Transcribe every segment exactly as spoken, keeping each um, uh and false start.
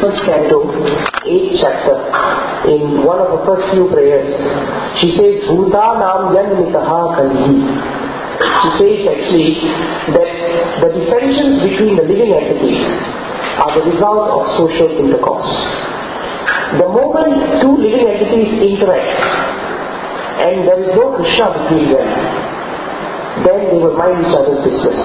first canto, eighth chapter, in one of the first few prayers, she says, Bhutanam Yanmitaha Kalihi. She says actually that the dissensions between the living entities are the result of social intercourse. The moment two living entities interact and there is no Krishna between them, then they will mind each other's business.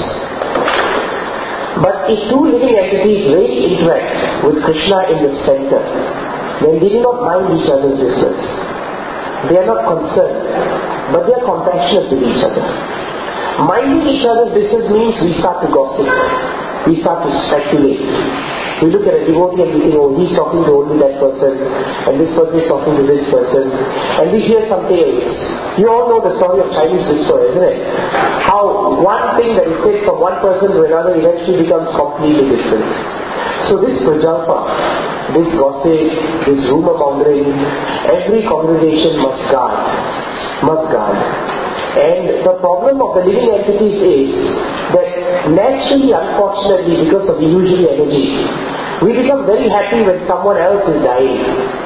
But if two living entities really interact with Krishna in the center, then they do not mind each other's business. They are not concerned, but they are compassionate with each other. Minding each other's business means we start to gossip, we start to speculate. We look at a devotee and we think, oh, he's talking to only that person, and this person is talking to this person, and we hear something else. You all know the story of Chinese whisper, isn't it? How one thing that is said from one person to another eventually becomes completely different. So this prajalpa, this gossip, this rumor mongering, every congregation must guard, must guard. And the problem of the living entities is that naturally, unfortunately, because of illusory energy, we become very happy when someone else is dying.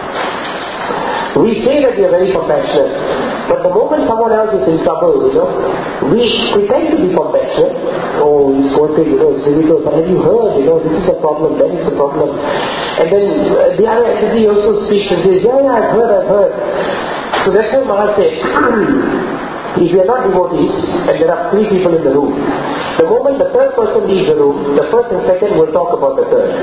We say that we are very compassionate, but the moment someone else is in trouble, you know, we pretend to be compassionate. Oh, he's quoted, you know, it's difficult, but have you heard, you know, this is the problem, that is the problem. And then uh, the other entity also speaks and says, yeah, yeah, I've heard, I've heard. So that's why Maharaj said, if we are not devotees and there are three people in the room, the moment the third person leaves the room, the first and second will talk about the third.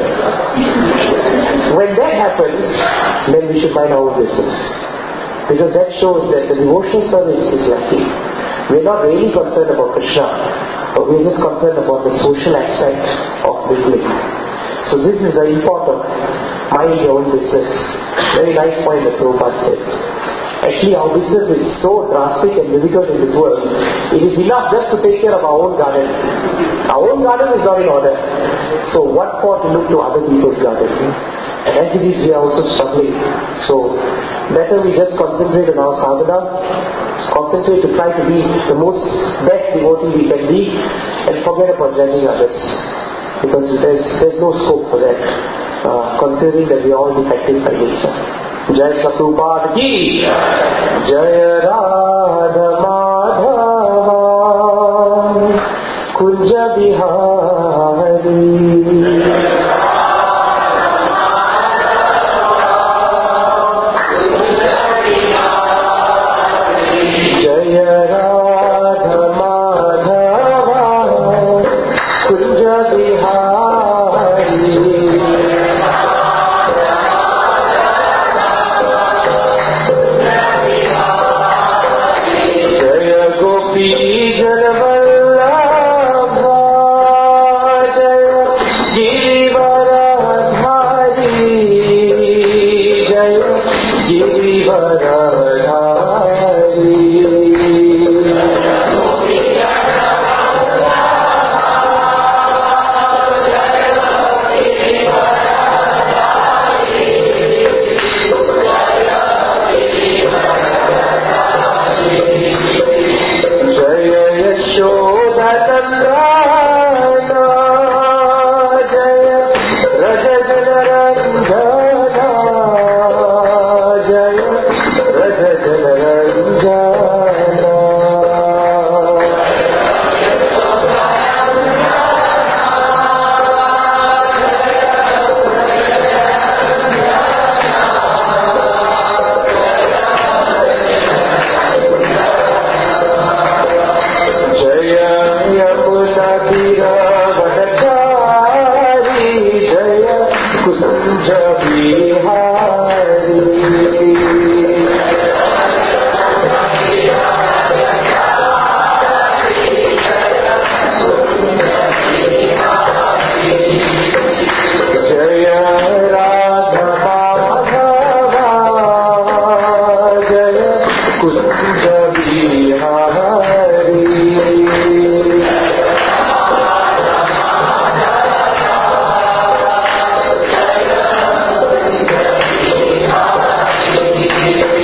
When that happens, then we should mind our own business. Because that shows that the devotional service is lacking. We are not really concerned about Krishna, but we are just concerned about the social aspect of living. So this is very important. Mind your own business. Very nice point that Prabhupada said. Actually, our business is so drastic and difficult in this world. It is enough just to take care of our own garden. Our own garden is not in order. So what for to look to other people's garden? And as it is, we are also struggling. So better we just concentrate on our sadhana, concentrate to try to be the most best devotee we can be, and forget about judging others. Because there's, there's no scope for that, uh, considering that we are all defective by nature. Jai Prabhupada ki Jai Radha Madhava Kunja Bihari Thank you.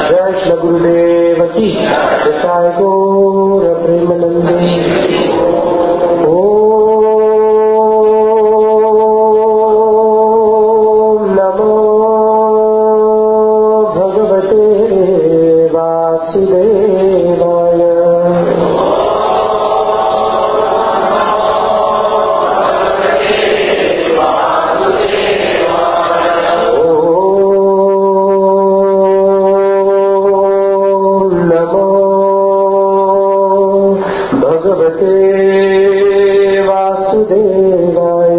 जय श्री गुरुदेव की जय। गौर प्रेमानंदे। ओम नमो भगवते वासुदेवाय। वासुदेवाय।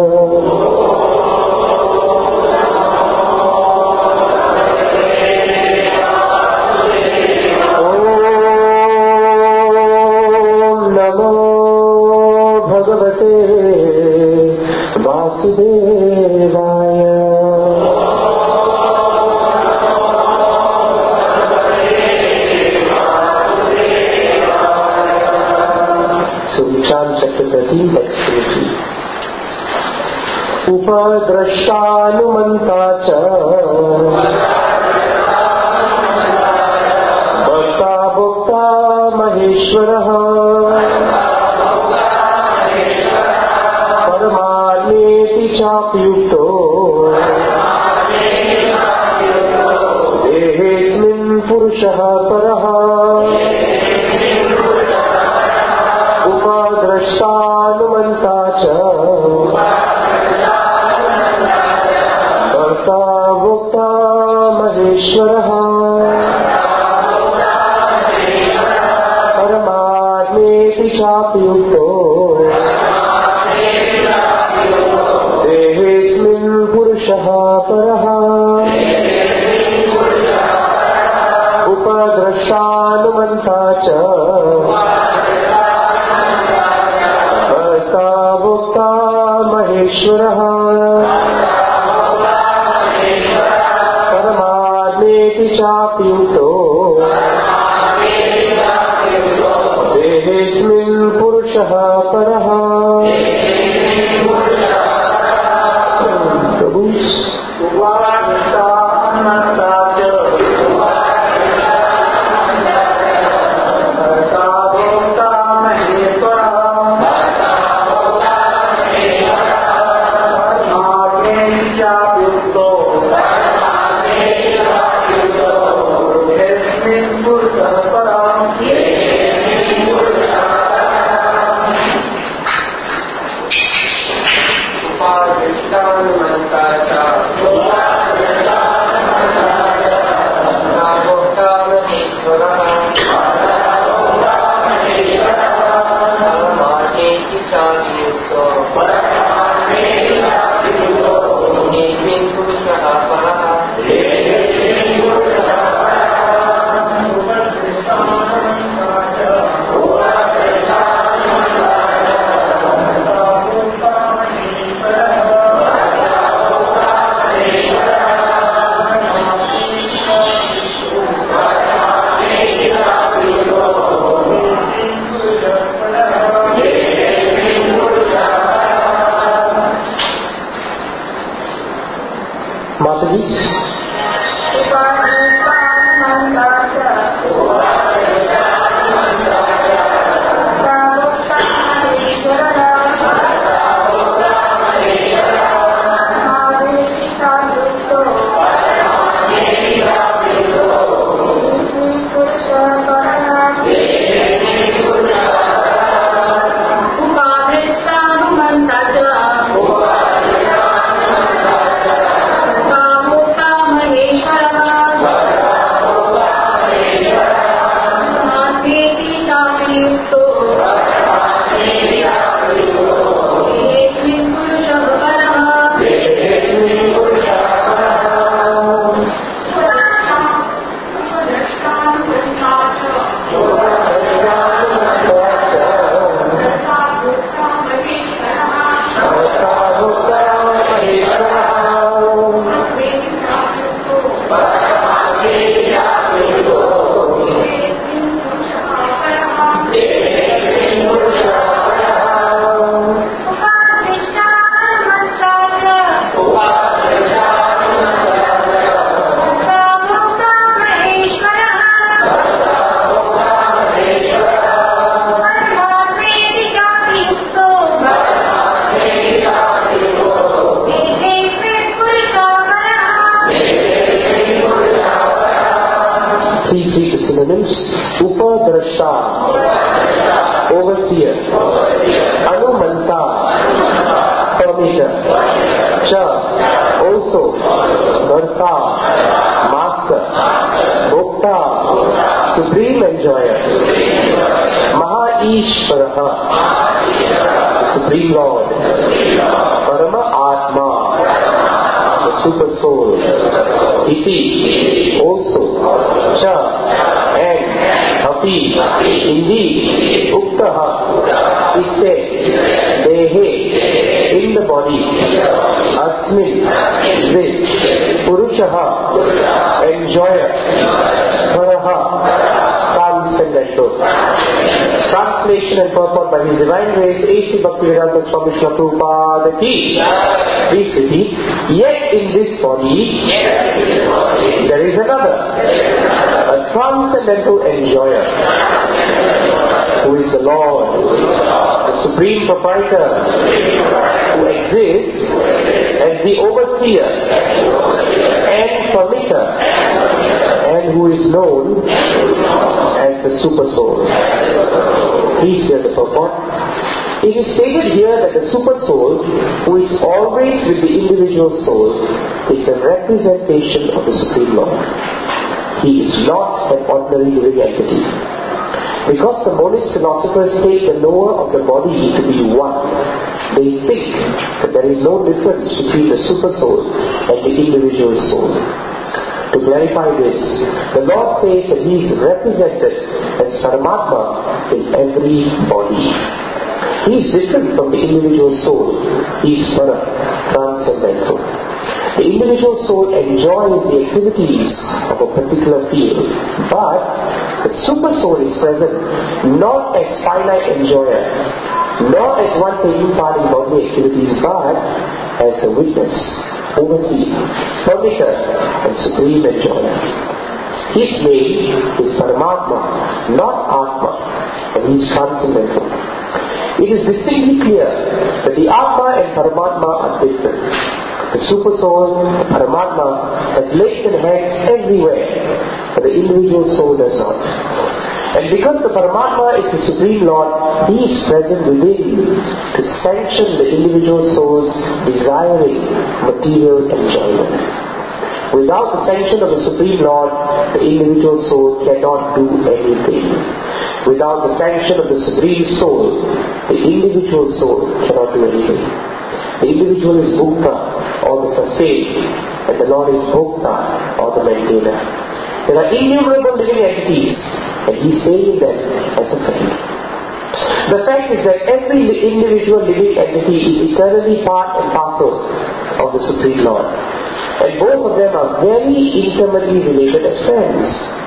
ओम नमो भगवते वासुदेवाय। उपद्रष्टानुमन्ता च भक्ता भोक्ता महेश्वरः परमात्मेति चाप्युक्तो देहेऽस्मिन् पुरुषः परः। उपद्रष्टानुमन्ता च भोक्ता महेश्वरः परमात्मेति चाप्युक्तो देहेऽस्मिन् पुरुषः परः। उपद्रष्टानुमन्ता च भक्ता भोक्ता महेश्वरः चाप्युक्तो देहेऽस्मिन् पुरुषः परः। प्रभु Please read the synonyms. Upadrashta, overseer. Anumanta, permitter. Cha, also. Bharta, master. Bhokta, supreme enjoyer. Mahaishvaraha, supreme lord. Parama Atma, the super soul. Iti, also. Cha, and. Api, indeed. Uktaha, is said. Dehe, in the body. Asmin, this. Purushaha, enjoyer. Sparaha, transcendental. Translation and purport by His Divine Grace, A C Bhaktivedanta Swami Srila Prabhupada Ki. Please repeat. Yet in this body, there is another, a transcendental enjoyer, who is the Lord, the Supreme Proprietor, who exists as the overseer and permitter, and who is known as the Super Soul. Please hear the purport. It is stated here that the Super Soul, who is always with the individual soul, is the representation of the Supreme Lord. He is not an ordinary living entity. Because the monist philosophers take the knower of the body to be one, they think that there is no difference between the Super Soul and the individual soul. To clarify this, the Lord says that He is represented as Paramatma in every body. He is different from the individual soul. He is Para, transcendental. The individual soul enjoys the activities of a particular field, but the Super Soul is present not as finite enjoyer, not as one taking part in bodily activities, but as a witness, overseer, permitter, and supreme enjoyer. His name is Paramatma, not Atma, and he is transcendental. It is distinctly clear that the Atma and Paramatma are different. The Super Soul, Paramatma, has legs and hands everywhere, but the individual soul does not. And because the Paramatma is the Supreme Lord, He is present within to sanction the individual soul's desiring material enjoyment. Without the sanction of the Supreme Lord, the individual soul cannot do anything. Without the sanction of the Supreme Soul, the individual soul cannot do anything. The individual is Bhukta, or the sustained, and the Lord is Bhokta, or the maintainer. There are innumerable living entities, and He is saving them as a friend. The fact is that every individual living entity is eternally part and parcel of the Supreme Lord. And both of them are very intimately related as friends.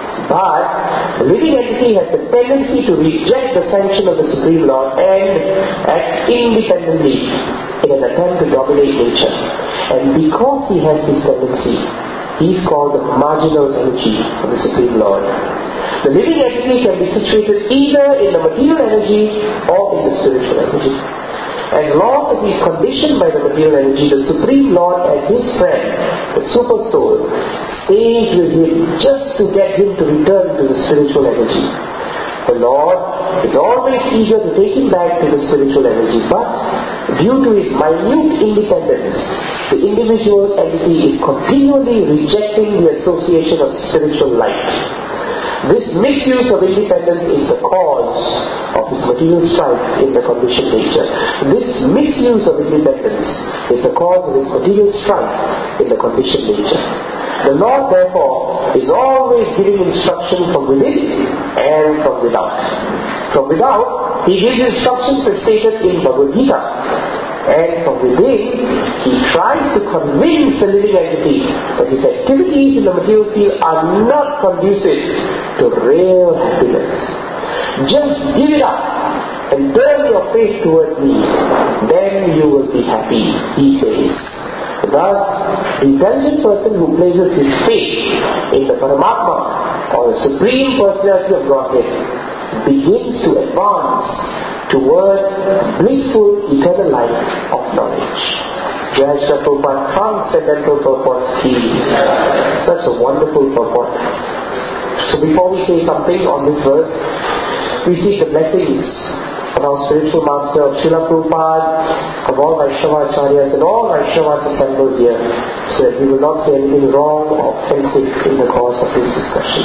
But the living entity has the tendency to reject the sanction of the Supreme Lord and act independently in an attempt to dominate nature. And because he has this tendency, he is called the marginal energy of the Supreme Lord. The living entity can be situated either in the material energy or in the spiritual energy. As long as he is conditioned by the material energy, the Supreme Lord as his friend, the Super Soul, stays with him just to get him to return to the spiritual energy. The Lord is always eager to take him back to the spiritual energy, but due to his minute independence, the individual entity is continually rejecting the association of spiritual light. This misuse of independence is the cause of his material strife in the conditioned nature. This misuse of independence is the cause of his material strife in the conditioned nature. The Lord, therefore, is always giving instruction from within and from without. From without, He gives instructions as stated in Bhagavad Gita. And from within, He tries to convince the living entity that his activities in the material field are not conducive to real happiness. Just give it up and turn your face toward me. Then you will be happy, He says. Thus, the intelligent person who places his faith in the Paramatma or the Supreme Personality of Godhead begins to advance toward blissful eternal life of knowledge. Jai Shri Prabhupada, transcendental purport scheme. Such a wonderful purport. So before we say something on this verse, we seek the blessings of our spiritual master, of Srila Prabhupada, of all Vaishnava Acharyas and all Vaishnavas assembled here, so that we will not say anything wrong or offensive in the course of this discussion.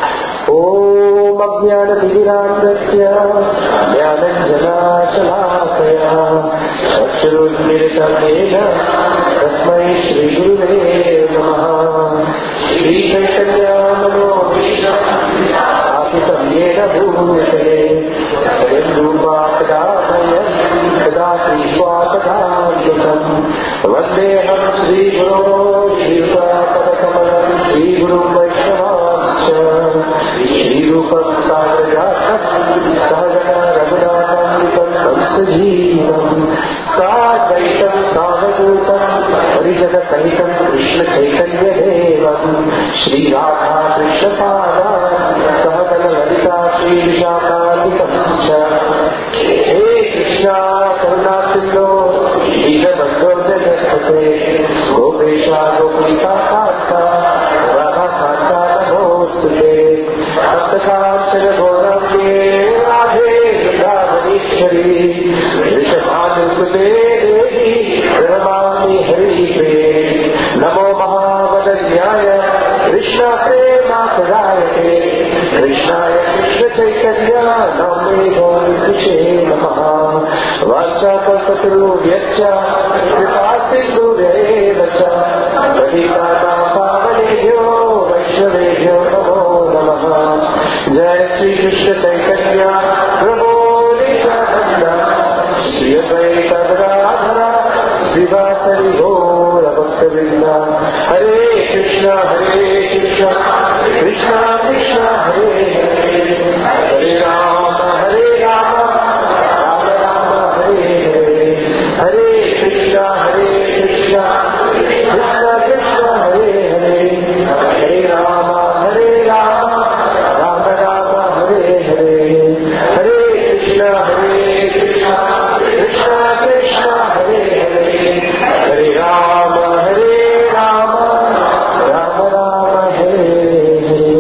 Om Ajnana Timirandasya Jnananjana Shalakaya Chakshurunmilitam Yena Tasmai Shri Guruve Namaha. Shri Chaitanya Manobhisham Apitam Yena Bhutale Swayam Rupa Kadadayam Kadati Swapadhantam Vandeham Shri Guru Shri Padakamalam Shri Guru Vaishnavascha Shri Rupam Sagrajatam Sahagana Raghunatham Vikantam Sajeevam Sadvaitam Savadutam Harijana Sahitam Krishna Chaitanya Devam Shri Radha Krishna Pada Sahagana Lalita Shri Vishakanikamcha He Krishna Karuna Sindhu Shri Bandho Jagatte Gopesha Gopika Kanta Radha Kanta Namostute Bhakta-Kantana Gauramye Radhe Vrindavaneshwari Rishabhanusute Devi Pranamami Haripe Namo Mahavadanyaya Krishna Prema Pradayate Krishnaya Krishna Chaitanya Namne Gaurikushe Namaha Vacha Kalpataruvyascha Kripasindhu Vyaevacha Vadikana Pavanebhyo Vaishnavebhyo Namo Namaha. Jai Shri Krishna Chaitanya Prabhu Nityananda Shri Advaita Gadadhara Srivasari Gaura Bhakta-vrinda. Hare Krishna Hare Krishna Krishna Krishna Hare Hare Hare Rama Hare Rama Rama Rama Hare Hare Hare Krishna Hare Krishna Krishna Krishna Hare Hare Hare Rama Hare Rama Rama Rama Hare Hare Hare Krishna Hare Krishna Krishna Krishna Hare Hare Hare Rama Hare Rama Rama Rama Hare Hare.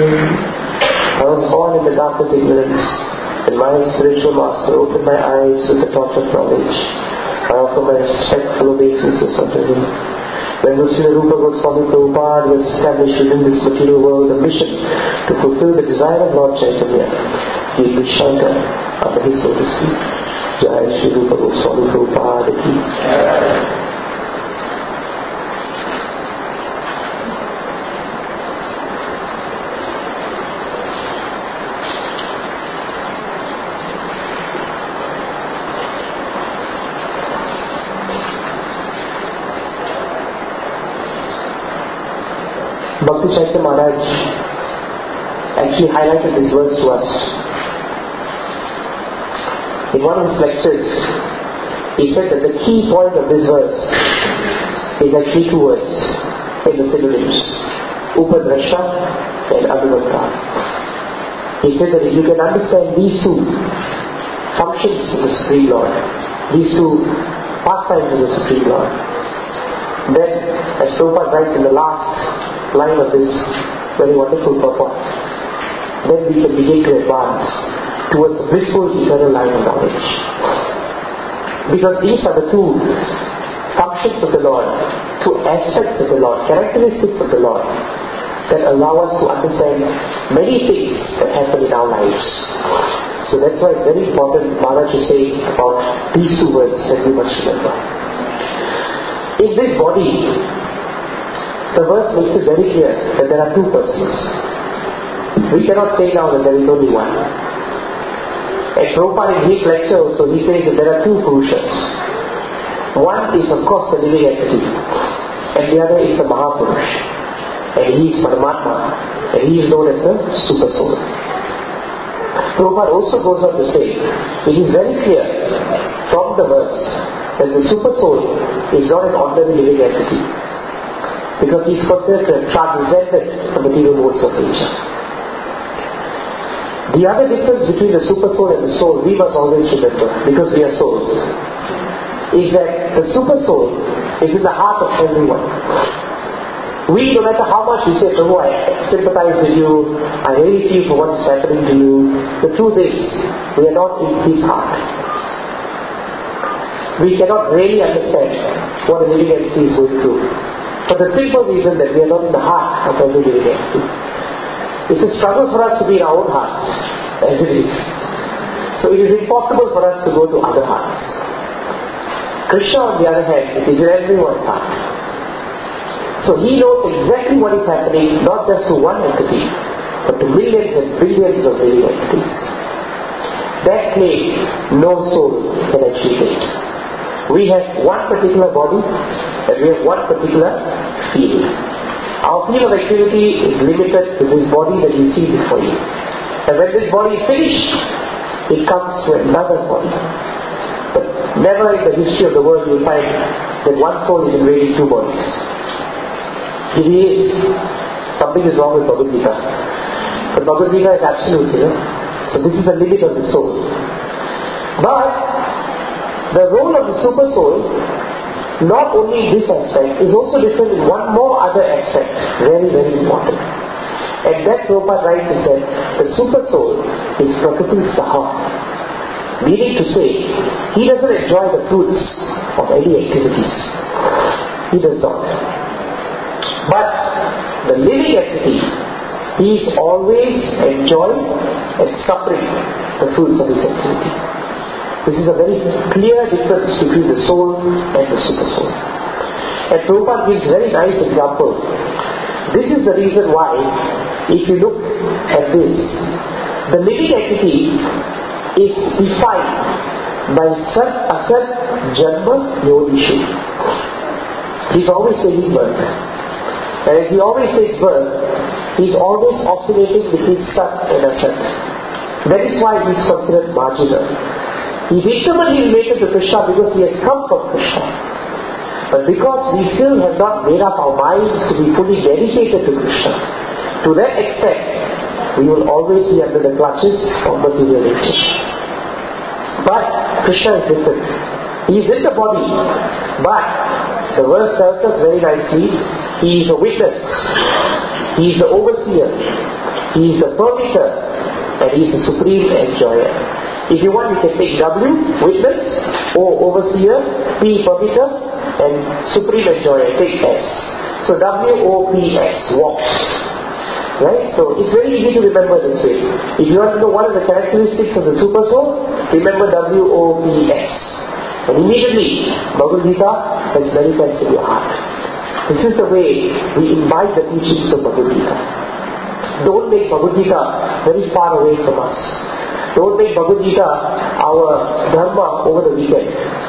I was born in the darkest ignorance, and my spiritual master opened my eyes with the torch of knowledge. I offer my respectful obeisances unto him. When Srila Rupa Goswami Prabhupada was established within this material world a mission to fulfill the desire of Lord Chaitanya, he would shelter under his auspices. Jai Shri Rupa Goswami Prabhupada ki. Bhakti Chaitanya Maharaj actually highlighted this verse to us. In one of his lectures, he said that the key point of this verse is actually two words in the synonyms, Upadrasha and Anuvanta. He said that if you can understand these two functions of the Supreme Lord, these two pastimes of the Supreme Lord, then, as Prabhupada writes in the last line of this very wonderful purport, then we can begin to advance towards the blissful eternal line of knowledge. Because these are the two functions of the Lord, two aspects of the Lord, characteristics of the Lord that allow us to understand many things that happen in our lives. So that's why it's very important, Maharaj, to say about these two words that we must remember. In this body, the verse makes it very clear that there are two persons. We cannot say now that there is only one. And Prabhupada in his lecture also, he says that there are two Purushas. One is of course the living entity, and the other is the Mahapurush. And he is Paramatma, and he is known as the Super Soul. Prabhupada also goes on to say, it is very clear from the verse that the Super Soul is not an ordinary living entity, because he is considered to have transcended the material modes of nature. The other difference between the Super Soul and the Soul, we must always remember, because we are souls, is that the Super Soul is in the heart of everyone. We, no matter how much we say, Prabhu, I sympathize with you, I really feel for what is happening to you, the truth is, we are not in His heart. We cannot really understand what a living entity is going through. For the simple reason that we are not in the heart of every living entity. It's a struggle for us to be in our own hearts, as it is. So it is impossible for us to go to other hearts. Krishna, on the other hand, is in everyone's heart. So He knows exactly what is happening, not just to one entity, but to millions and billions of living entities. That claim, no soul can achieve it. We have one particular body, and we have one particular field. Our field of activity is limited to this body that you see before you. And when this body is finished, it comes to another body. But never in the history of the world you will find that one soul is invading two bodies. If he is, something is wrong with Bhagavad Gita. But Bhagavad Gita is absolute, you know. So this is the limit of the soul. But the role of the super soul, not only in this aspect, is also different in one more other aspect, very, very important. And that Prabhupada rightly said, the super soul is Prakriti Saha. Meaning to say, he doesn't enjoy the fruits of any activities. He does not. But the living entity, he is always enjoying and suffering the fruits of his activity. This is a very clear difference between the soul and the super soul. And Prabhupada gives a very nice example. This is the reason why, if you look at this, the living entity is defined by Sat Asat Janma Yodishu. He's always taking birth. And as he always takes birth, he's always oscillating between Sat and Asat. That is why he's considered marginal. He's intimately related to Krishna because he has come from Krishna. But because we still have not made up our minds to be fully dedicated to Krishna, to that extent, we will always be under the clutches of material nature. But Krishna is different. He is in the body, but the verse tells us very nicely, he is a witness, he is the overseer, he is the permitter, and he is the supreme enjoyer. If you want, you can take W, witness, O, overseer, P, permitter, and supreme enjoyer, take S. So W O P S, walks. Right? So it's very easy to remember this way. If you want to know what are the characteristics of the super soul, remember W O P S. And immediately, Bhagavad Gita has manifested your heart. This is the way we imbibe the teachings of Bhagavad Gita. Don't make Bhagavad Gita very far away from us. Don't make Bhagavad Gita our dharma over the weekend.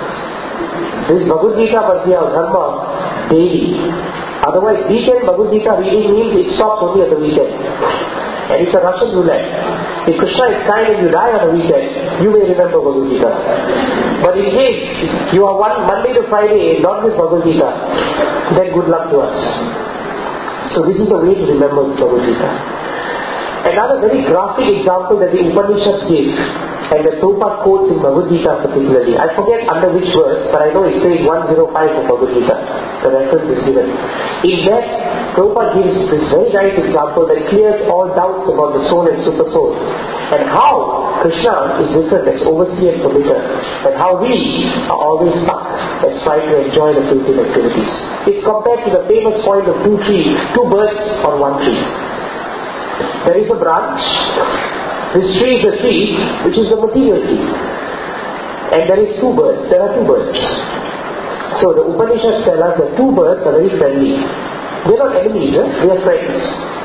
This Bhagavad Gita must be our dharma daily. Otherwise, weekend Bhagavad Gita reading means it stops only at the weekend. And it's a Russian roulette. If Krishna is kind and you die on the weekend, you may remember Bhagavad Gita. But in case you are one Monday to Friday not with Bhagavad Gita, then good luck to us. So this is the way to remember Bhagavad Gita. Another very graphic example that the Upanishads give, and the Prabhupada quotes in Bhagavad Gita particularly. I forget under which verse, but I know it's page one oh five of Bhagavad Gita. The reference is given. In that, Prabhupada gives this very nice example that clears all doubts about the soul and super soul. And how Krishna is different as overseer and permitter. And how we are always stuck as trying to enjoy the fruitive activities. It's compared to the famous point of two trees, two birds on one tree. There is a branch. This tree is a tree which is a material tree. And there is two birds. There are two birds. So the Upanishads tell us that two birds are very friendly. They are not enemies, eh? They are friends.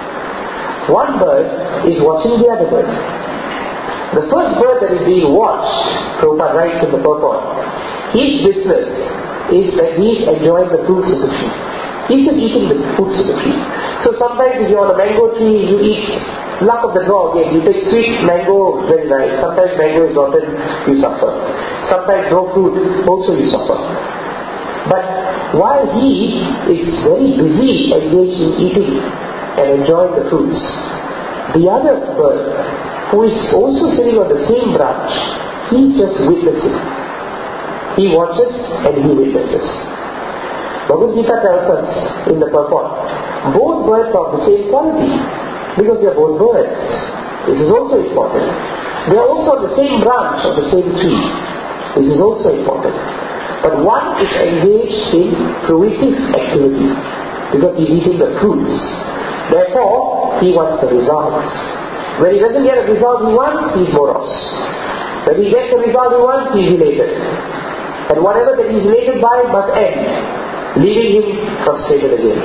One bird is watching the other bird. The first bird that is being watched, Prabhupada writes in the purport, his business is that he is enjoying the fruits of the tree. He's just eating the fruits of the tree. So sometimes if you're on a mango tree, you eat, luck of the draw again, you take sweet mango, very nice. Sometimes mango is rotten, you suffer. Sometimes no fruit, also you suffer. But while he is very busy engaged in eating and enjoying the fruits, the other bird, who is also sitting on the same branch, he is just witnessing. He watches and he witnesses. Bhagavad Gita tells us in the purport, both birds are of the same quality, because they are both birds. This is also important. They are also on the same branch of the same tree. This is also important. But one is engaged in fruitive activity, because he is eating the fruits. Therefore, he wants the results. When he doesn't get the result he wants, he is morose. When he gets the result he wants, he is elated. And whatever that he is elated by must end, leaving him frustrated again.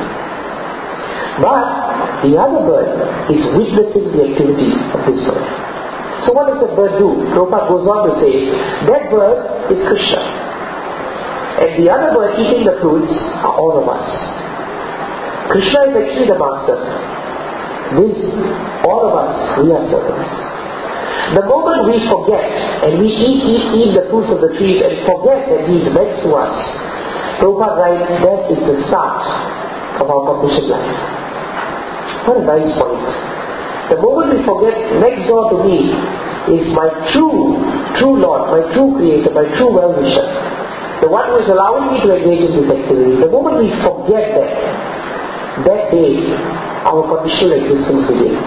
But the other bird is witnessing the activity of this bird. So what does that bird do? Prabhupada goes on to say, that bird is Krishna. And the other bird eating the fruits are all of us. Krishna is actually the master. This, all of us, we are servants. The moment we forget and we eat, eat, eat the fruits of the trees and forget that He is next to us, Prabhupada writes, that is the start of our conditioned life. What a nice point. The moment we forget, next door to me is my true, true Lord, my true Creator, my true well-wisher, the one who is allowing me to engage in this activity. The moment we forget that, that day, our conditional existence begins.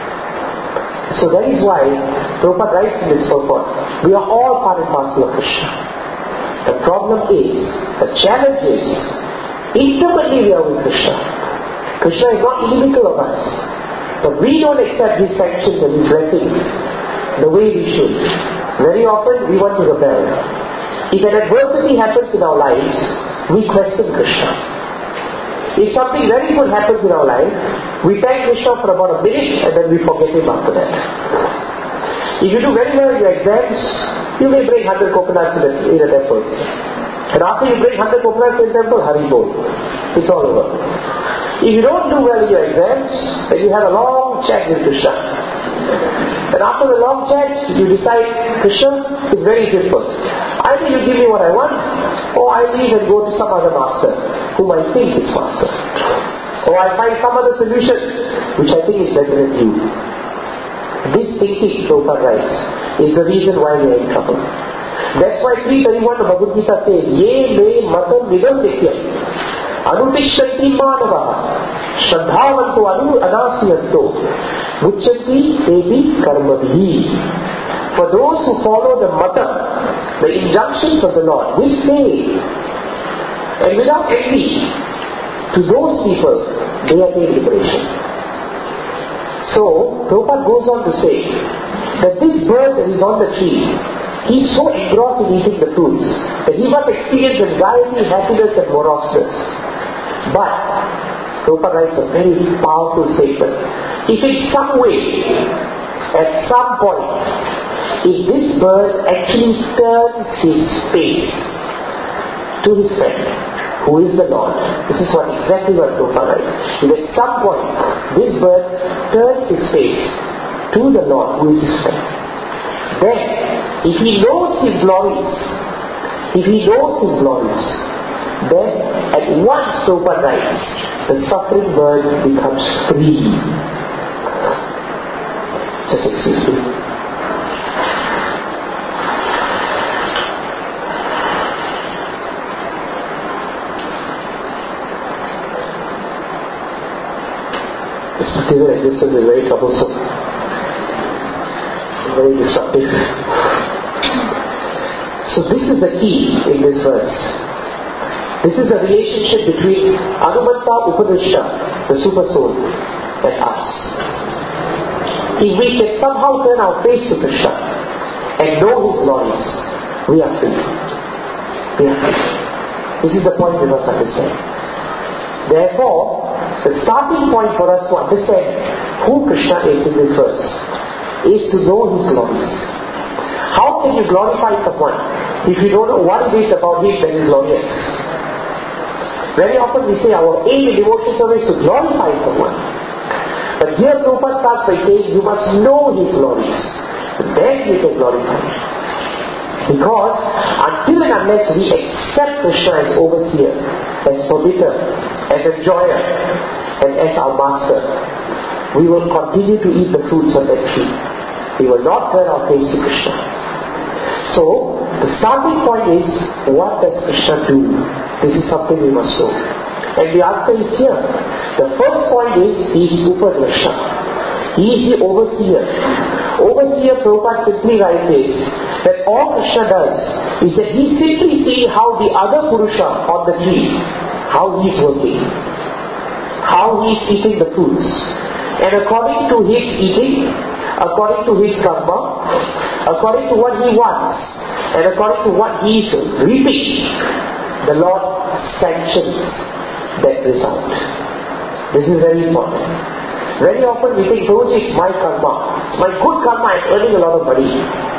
So that is why Prabhupada writes in this purport, we are all part and parcel of Krishna. The problem is, the challenge is, intimately we are with Krishna. Krishna is not inimical of us, but we don't accept His sanctions and His blessings the way we should. Very often we want to rebel. If an adversity happens in our lives, we question Krishna. If something very good happens in our life, we thank Krishna for about a minute and then we forget Him after that. If you do very well in your exams, you may bring one hundred coconuts in a, in a temple. And after you bring one hundred coconuts in a temple, Hari Bol. It's all over. If you don't do well in your exams, then you have a long chat with Krishna. And after the long chat, you decide, Krishna, it's very simple. Either you give me what I want, or I leave and go to some other master, whom I think is master. Or I find some other solution, which I think is better than you. This thinking, Prabhupada writes, is the reason why we are in trouble. That's why three thirty-one of Bhagavad Gita says, Ye me matam vidam nityam, anutishanti manavaha, shraddhavanto anu anasiyanto, muchanti tebi karmabhi. For those who follow the matam, the injunctions of the Lord, with faith and without envy, to those people, they attain liberation. So, Prabhupada goes on to say that this bird that is on the tree, he is so engrossed in eating the fruits that he must experience anxiety, happiness and moroseness. But, Prabhupada writes a very powerful statement. If in some way, at some point, if this bird actually turns his face to his friend, who is the Lord, this is what exactly what Prabhupada writes. If at some point this bird turns his face to the Lord, who is his friend, then if he knows his glories, if he knows his glories, then at once Prabhupada writes, the suffering bird becomes free. Just excuse me. This material existence is very troublesome, very destructive. So this is the key in this verse. This is the relationship between Anumata Upadisha, the Super Soul, and us. If we can somehow turn our face to Krishna and know His glories, we are free. We are free. This is the point we must understand. Therefore, the starting point for us to understand who Krishna is in this verse is to know His glories. How can you glorify someone if you don't know what it is about Him that is glorious? Very often we say our aim in devotion service is to glorify someone. But here Prabhupada starts by saying you must know His glories. Then you can glorify Him. Because until and unless we accept Krishna as overseer, as provider, as enjoyer, and as our master, we will continue to eat the fruits of that tree. We will not turn our face to Krishna. So, the starting point is, what does Krishna do? This is something we must know. And the answer is here. The first point is, he is Upadrishta. He is the overseer. Overseer, Prabhupada simply writes is, that all Krishna does is that he simply sees how the other Purusha on the tree, how he is working, how he is eating the fruits. And according to his eating, according to his karma, according to what he wants, and according to what he is reaping, the Lord sanctions that result. This is very important. Very often we think, oh, it's my karma, it's my good karma, I'm earning a lot of money.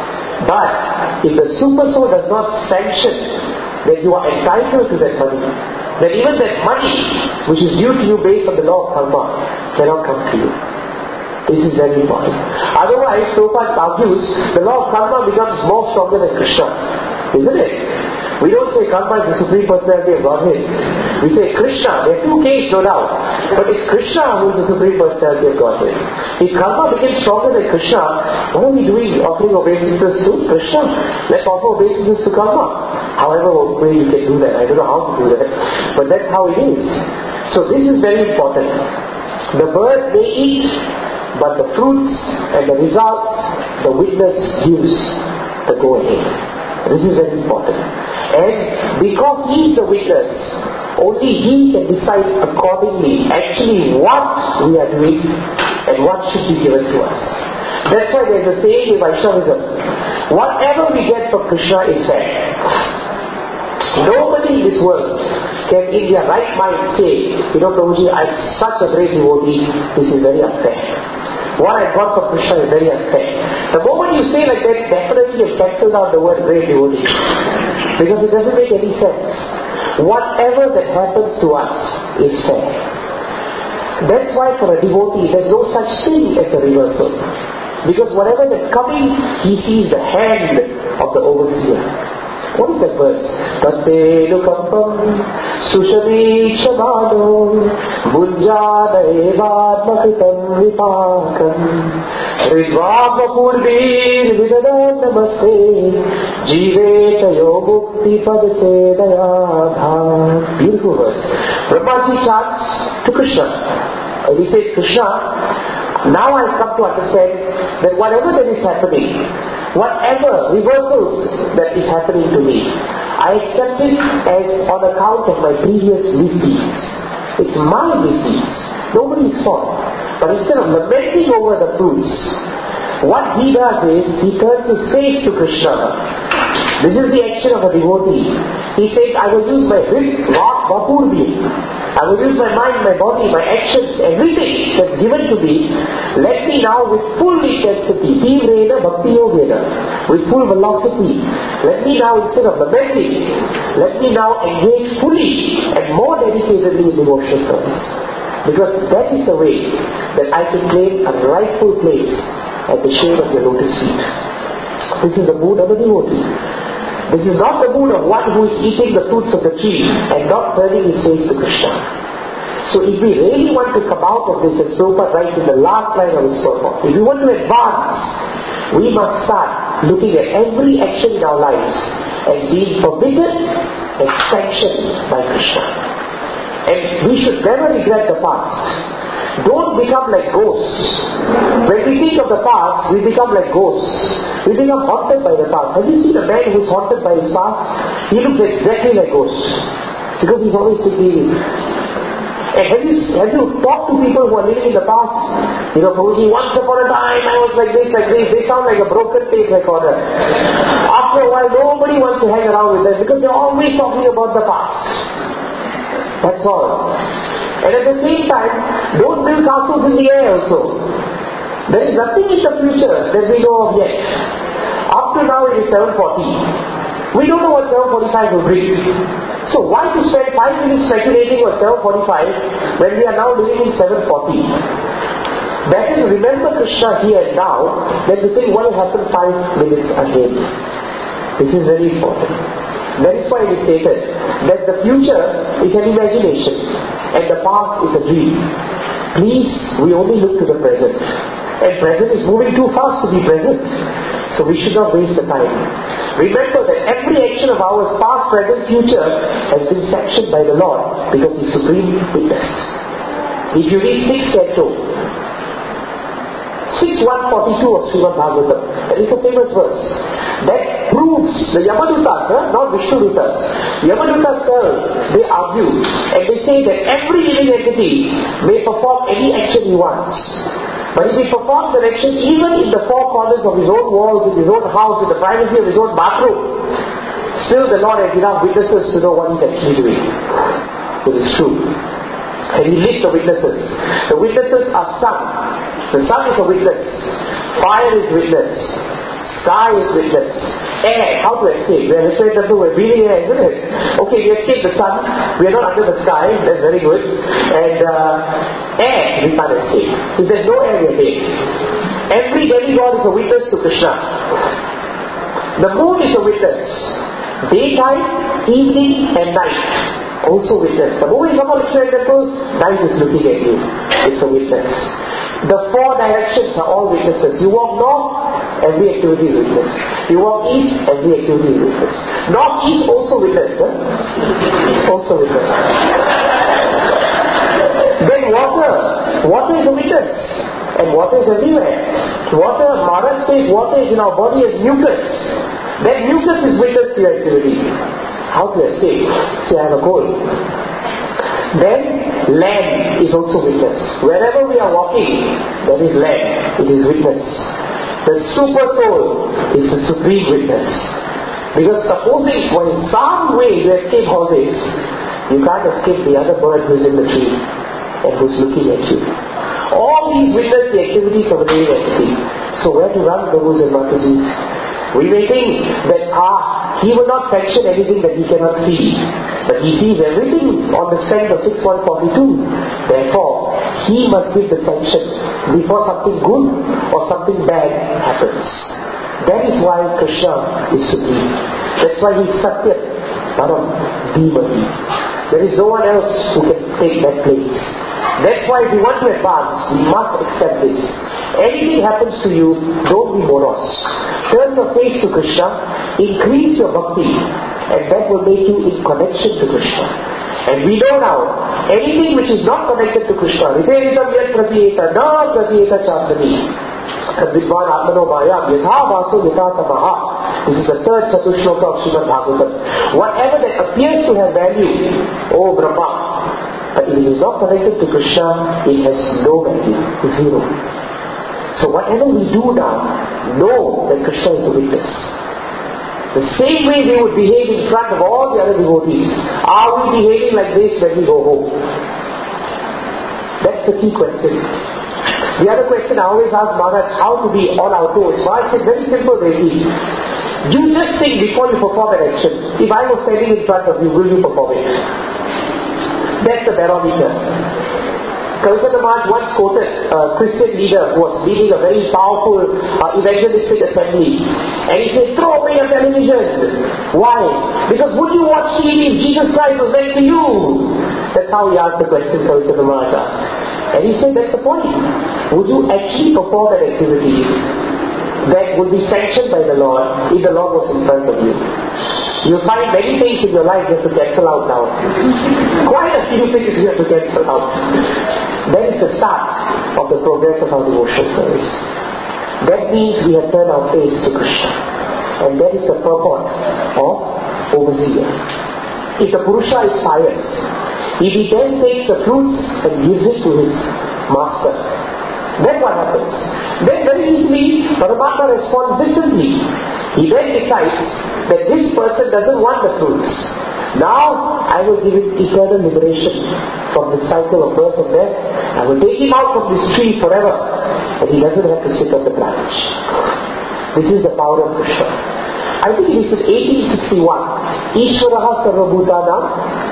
But if the super soul does not sanction that you are entitled to that money, then even that money which is due to you based on the law of karma cannot come to you. This is very important. Otherwise, Prabhupada argues, the law of karma becomes more stronger than Krishna. Isn't it? We don't say karma is the Supreme Personality of Godhead. We say Krishna. There are two cases, no doubt. But it's Krishna who is the Supreme Personality of Godhead. If karma becomes stronger than Krishna, what are we doing offering obeisances to Krishna? Let's offer obeisances to karma. However way you can do that. I don't know how to do that. But that's how it is. So this is very important. The bird may eat, but the fruits and the results, the witness gives the go ahead. This is very important. And because he is the witness, only he can decide accordingly actually what we are doing and what should be given to us. That's why there is a saying in Vaishnavism, whatever we get from Krishna is fair. Nobody in this world can in their right mind say, you know, Prabhuji, I'm such a great devotee, this is very unfair. What I got from Krishna is very unfair. The moment you say like that, definitely you've cancelled out the word great devotee. Because it doesn't make any sense. Whatever that happens to us is fair. That's why for a devotee, there's no such thing as a reversal. Because whatever that's coming, he sees the hand of the overseer. What is that verse? Tattenu kampam sushamichamano bunjana evadmakritam vipakam ridvama purvir vidadan namaste jivetayo mukti padase dayabha. Beautiful verse. Brahmaji chants to Krishna. And he says, Krishna, now I've come to understand that whatever that is happening, whatever reversals that is happening to me, I accept it as on account of my previous misdeeds. It's my misdeeds. Nobody's fault. But instead of lamenting over the fruits, what he does is, he turns his face to Krishna. This is the action of a devotee. He says, I will use my hrit, vak, vapurvi. I will use my mind, my body, my actions, everything that's given to me. Let me now with full intensity, tivrena bhakti yogena, with full velocity. Let me now, instead of lamenting, let me now engage fully and more dedicatedly in devotional service. Because that is the way that I can claim a rightful place at the shade of your lotus feet. This is the mood of a devotee. This is not the mood of one who is eating the fruits of the tree and not turning his face to Krishna. So if we really want to come out of this, as Prabhupada writes in the last line of his purport, if we want to advance, we must start looking at every action in our lives as being permitted and sanctioned by Krishna. And we should never regret the past. Don't become like ghosts. When we think of the past, we become like ghosts. We become haunted by the past. Have you seen a man who is haunted by his past? He looks exactly like ghosts. Because he's always thinking. And have you, have you talked to people who are living in the past? You know, Prabhuji, once upon a time I was like this, like this. They sound like a broken tape recorder. After a while, nobody wants to hang around with them because they're always talking about the past. That's all. And at the same time, don't build castles in the air also. There is nothing in the future that we know of yet. Up to now it is seven forty. We don't know what seven forty-five will bring. So why to spend five minutes speculating on seven forty-five when we are now living in seven forty? That is, remember Krishna here and now, then to think what will happen five minutes ahead. This is very important. That is why it is stated that the future is an imagination and the past is a dream. Please, we only look to the present. and present is moving too fast to be present. So we should not waste the time. Remember that every action of ours, past, present, future, has been sanctioned by the Lord because He is supreme witness. If you read six Canto, six one forty-two of Srimad Bhagavatam, that is a famous verse. That proves the Yamadutas, huh? not Vishnudutas. Yamadutas, they argue and they say that every living entity may perform any action he wants. But if he performs an action even in the four corners of his own walls, in his own house, in the privacy of his own bathroom, still the Lord has enough witnesses to know what he's actually doing. It is true. And He lists the witnesses. The witnesses are sun. The sun is a witness. Fire is witness. Sky is witness. Air, how to escape? We are listening to we're breathing air, isn't it? Okay, we escape the sun. We are not under the sky. That's very good. And uh, air, we can't escape. If there's no air, we are dead. Every demigod is a witness to Krishna. The moon is a witness. Daytime, evening, and night. Also witness. The moment you come on Krishna temple, night is looking at you. It's a witness. The four directions are all witnesses. You walk north, every activity is witness. You walk east, every activity is witness. North, east also witness. Huh? Also witness. Then water. Water is a witness. And water is everywhere. Water, Maharaj says water is in our body as mucus. That mucus is witness to your activity. How to escape? Say, I have a goal. Then, land is also witness. Wherever we are walking, there is land. It is witness. The super soul is the supreme witness. Because supposing for in some way you escape all this, you can't escape the other bird who is in the tree and who is looking at you. All these witness the activities of a living entity. So where to run, Prabhus and Mataji's? We may think that, ah, He will not sanction anything that He cannot see. But He sees everything on the strength of six one forty-two. Therefore, He must give the sanction before something good or something bad happens. That is why Krishna is supreme. That's why He is Satya, Param, Dhimati. There is no one else who can take that place. That's why if we want to advance, we must accept this. Anything happens to you, don't be morose. Turn your face to Krishna, increase your bhakti, and that will make you in connection to Krishna. And we know now, anything which is not connected to Krishna, Viperitam yat pratiyeta, na pratiyeta chandani, Vidvan atmano mayam, yatha vaso yatha tamaha. This is the third Chatushloka of Srimad Bhagavatam. Whatever that appears to have value, oh Brahma, but if it is not connected to Krishna, it has no value, zero. So whatever we do now, know that Krishna is the witness. The same way we would behave in front of all the other devotees. Are we behaving like this when we go home? That's the key question. The other question I always ask Maharaj, how to be on our toes. Maharaj says, very simple, Devi. You just think before you perform an action. If I was standing in front of you, will you perform it? That's the barometer. Kavichandra Maharaj once quoted a Christian leader who was leading a very powerful uh, evangelistic assembly. And he said, throw away your television. Why? Because would you watch T V if Jesus Christ was next to you? That's how he asked the question, Kavichandra Maharaj asked. And he said, that's the point. Would you actually perform an activity that would be sanctioned by the Lord if the Lord was in front of you? You'll find many things in your life you have to cancel out now. Quite a few things you have to cancel out. That is the start of the progress of our devotional service. That means we have turned our face to Krishna. And that is the purport of overseer. If the Purusha is pious, if he then takes the fruits and gives it to his master, then what happens? Then very easily, Paramatma responds differently. He then decides that this person doesn't want the fruits. Now, I will give him eternal liberation from the cycle of birth and death. I will take him out from this tree forever. And he doesn't have to sit on the branch. This is the power of Krishna. I think it is in eighteen sixty-one. Ishvaraha Sarvabhutanam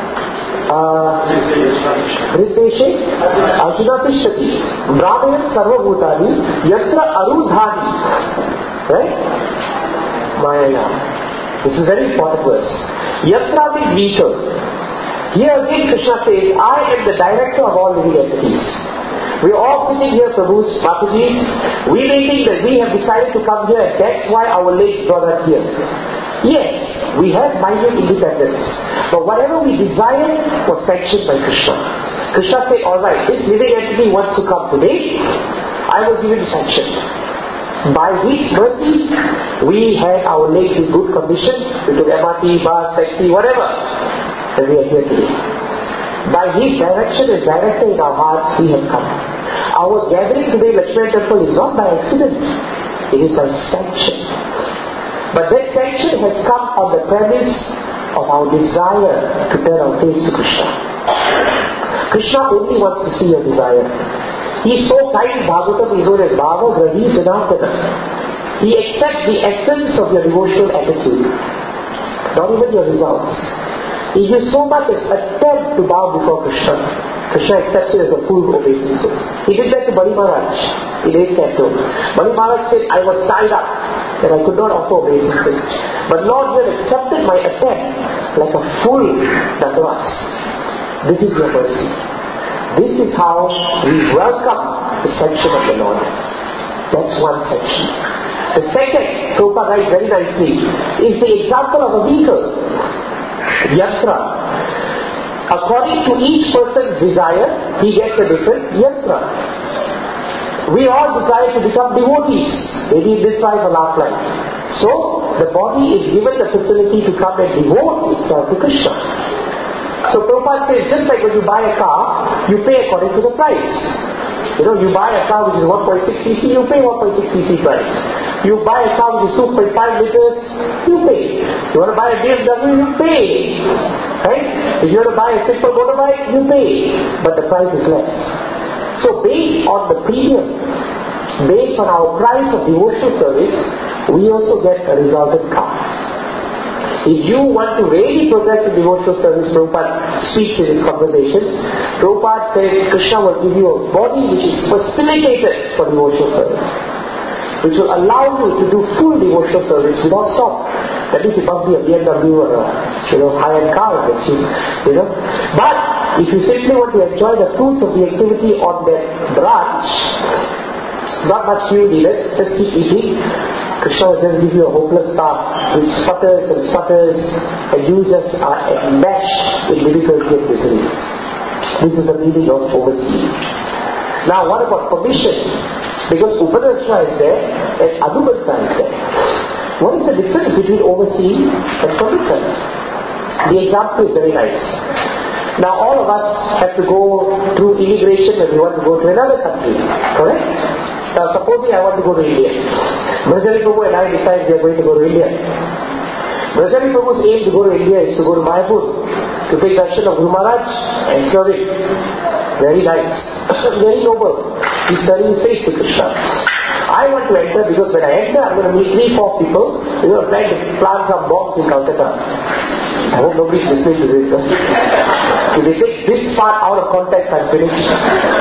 Riteshe Arjuna Tishati Brahmayan Sarvabhutani Yatra Arudhani. Right? Maya. This is a very important verse. Yatra means vehicle. Here again Krishna says, I am the director of all living entities. We're all sitting here, Prabhu's, Mataji's. We may think that we have decided to come here, that's why our legs brought us here. Yes, we have minute independence. But whatever we desire was sanctioned by Krishna. Krishna said, alright, this living entity wants to come today, I will give him sanction. By His mercy, we had our legs in good condition. We took M R T, bus, taxi, whatever. And we are here today. By His direction and director in our hearts, we have come. Our gathering today in Lakshmi Temple is not by accident. It is by sanction. But that sanction has come on the premise of our desire to turn our face to Krishna. Krishna only wants to see your desire. He is so kind, Bhagavatam is known as Bhava Grahi Janardana. He accepts the essence of your devotional attitude, not even your results. If you so much as attempt to bow before Krishna, Krishna accepts it as a full obeisance. He did that to Bali Maharaj in eighth canto. Bali Maharaj said, I was tied up that I could not offer obeisances. But Lord, you have accepted my attempt like a full Dandavats. This is your mercy. This is how we welcome the sanction of the Lord. That's one section. The second, Prabhupada writes very nicely, is the example of a vehicle. Yantra. According to each person's desire, he gets a different yantra. We all desire to become devotees, maybe in this life or last life. So, the body is given the facility to come and devote itself to Krishna. So Prabhupada says, just like when you buy a car, you pay according to the price. You know, you buy a car which is one point six cc, you pay one point six cc price. You buy a car which is two point five liters, you pay. You want to buy a B M W, you pay. Right? If you want to buy a simple motorbike, you pay. But the price is less. So based on the premium, based on our price of devotional service, we also get a resultant car. If you want to really progress in devotional service, Prabhupada speaks in his conversations. Prabhupada says Krishna will give you a body which is facilitated for devotional service, which will allow you to do full devotional service without stop. That means it must be a B M W or a you know, high-end car, you know. But if you simply want to enjoy the fruits of the activity on that branch, not much fuel needed, just keep eating. Krishna will just give you a hopeless star which sputters and sputters and you just are enmeshed in difficulty and misery. This is the meaning of overseeing. Now what about permission? Because Upanishad is there and Adubanta is there. What is the difference between overseeing and permission? The example is very nice. Now all of us have to go through immigration when we want to go to another country, correct? Now supposing I want to go to India. Brajali Prabhu and I decide we are going to go to India. Brajali Prabhu's aim to go to India is to go to Mayapur, to take darshan of Guru Maharaj and serve it. Very nice. Very noble. He's turning his face to Krishna. I want to enter because when I enter I'm going to meet three, four people who are trying to plant some bombs in Calcutta. I hope nobody's listening to this. Huh? If they take this part out of context, I'm finished.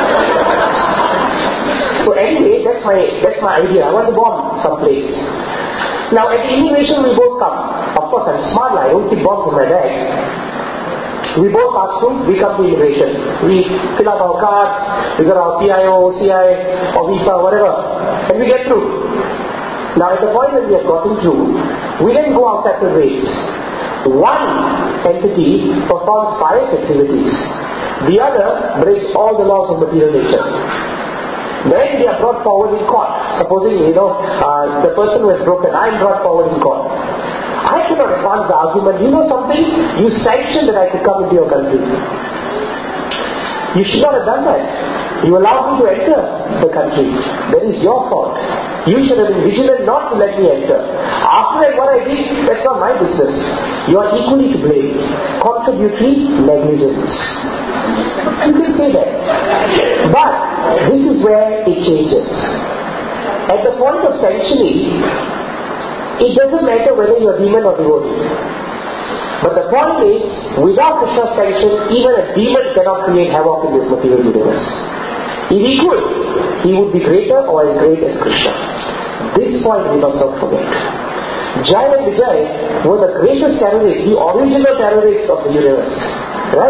So anyway, that's my that's my idea. I want to bomb someplace. Now at the immigration we both come. Of course I'm smart, I don't keep bombs in my bag. We both pass through, we come to immigration. We fill out our cards, we got our P I O, O C I, or visa, whatever. And we get through. Now at the point when we have gotten through, we then go our separate ways. One entity performs pious activities. The other breaks all the laws of material nature. Then they are brought forward in court. Supposing, you know, uh, the person who has broken, I am brought forward in court. I cannot advance the argument, you know something? You sanctioned that I could come into your country. You should not have done that. You allowed me to enter the country. That is your fault. You should have been vigilant not to let me enter. After that, what I did, that's not my business. You are equally to blame. Contributory negligence. You can say that. But this is where it changes. At the point of sanctioning, it doesn't matter whether you are demon or devotee. But the point is, without Krishna's sanction, even a demon cannot create havoc in this material universe. If he could, he would be greater or as great as Krishna. This point we must not forget. Jai and Vijay were the greatest terrorists, the original terrorists of the universe. Right?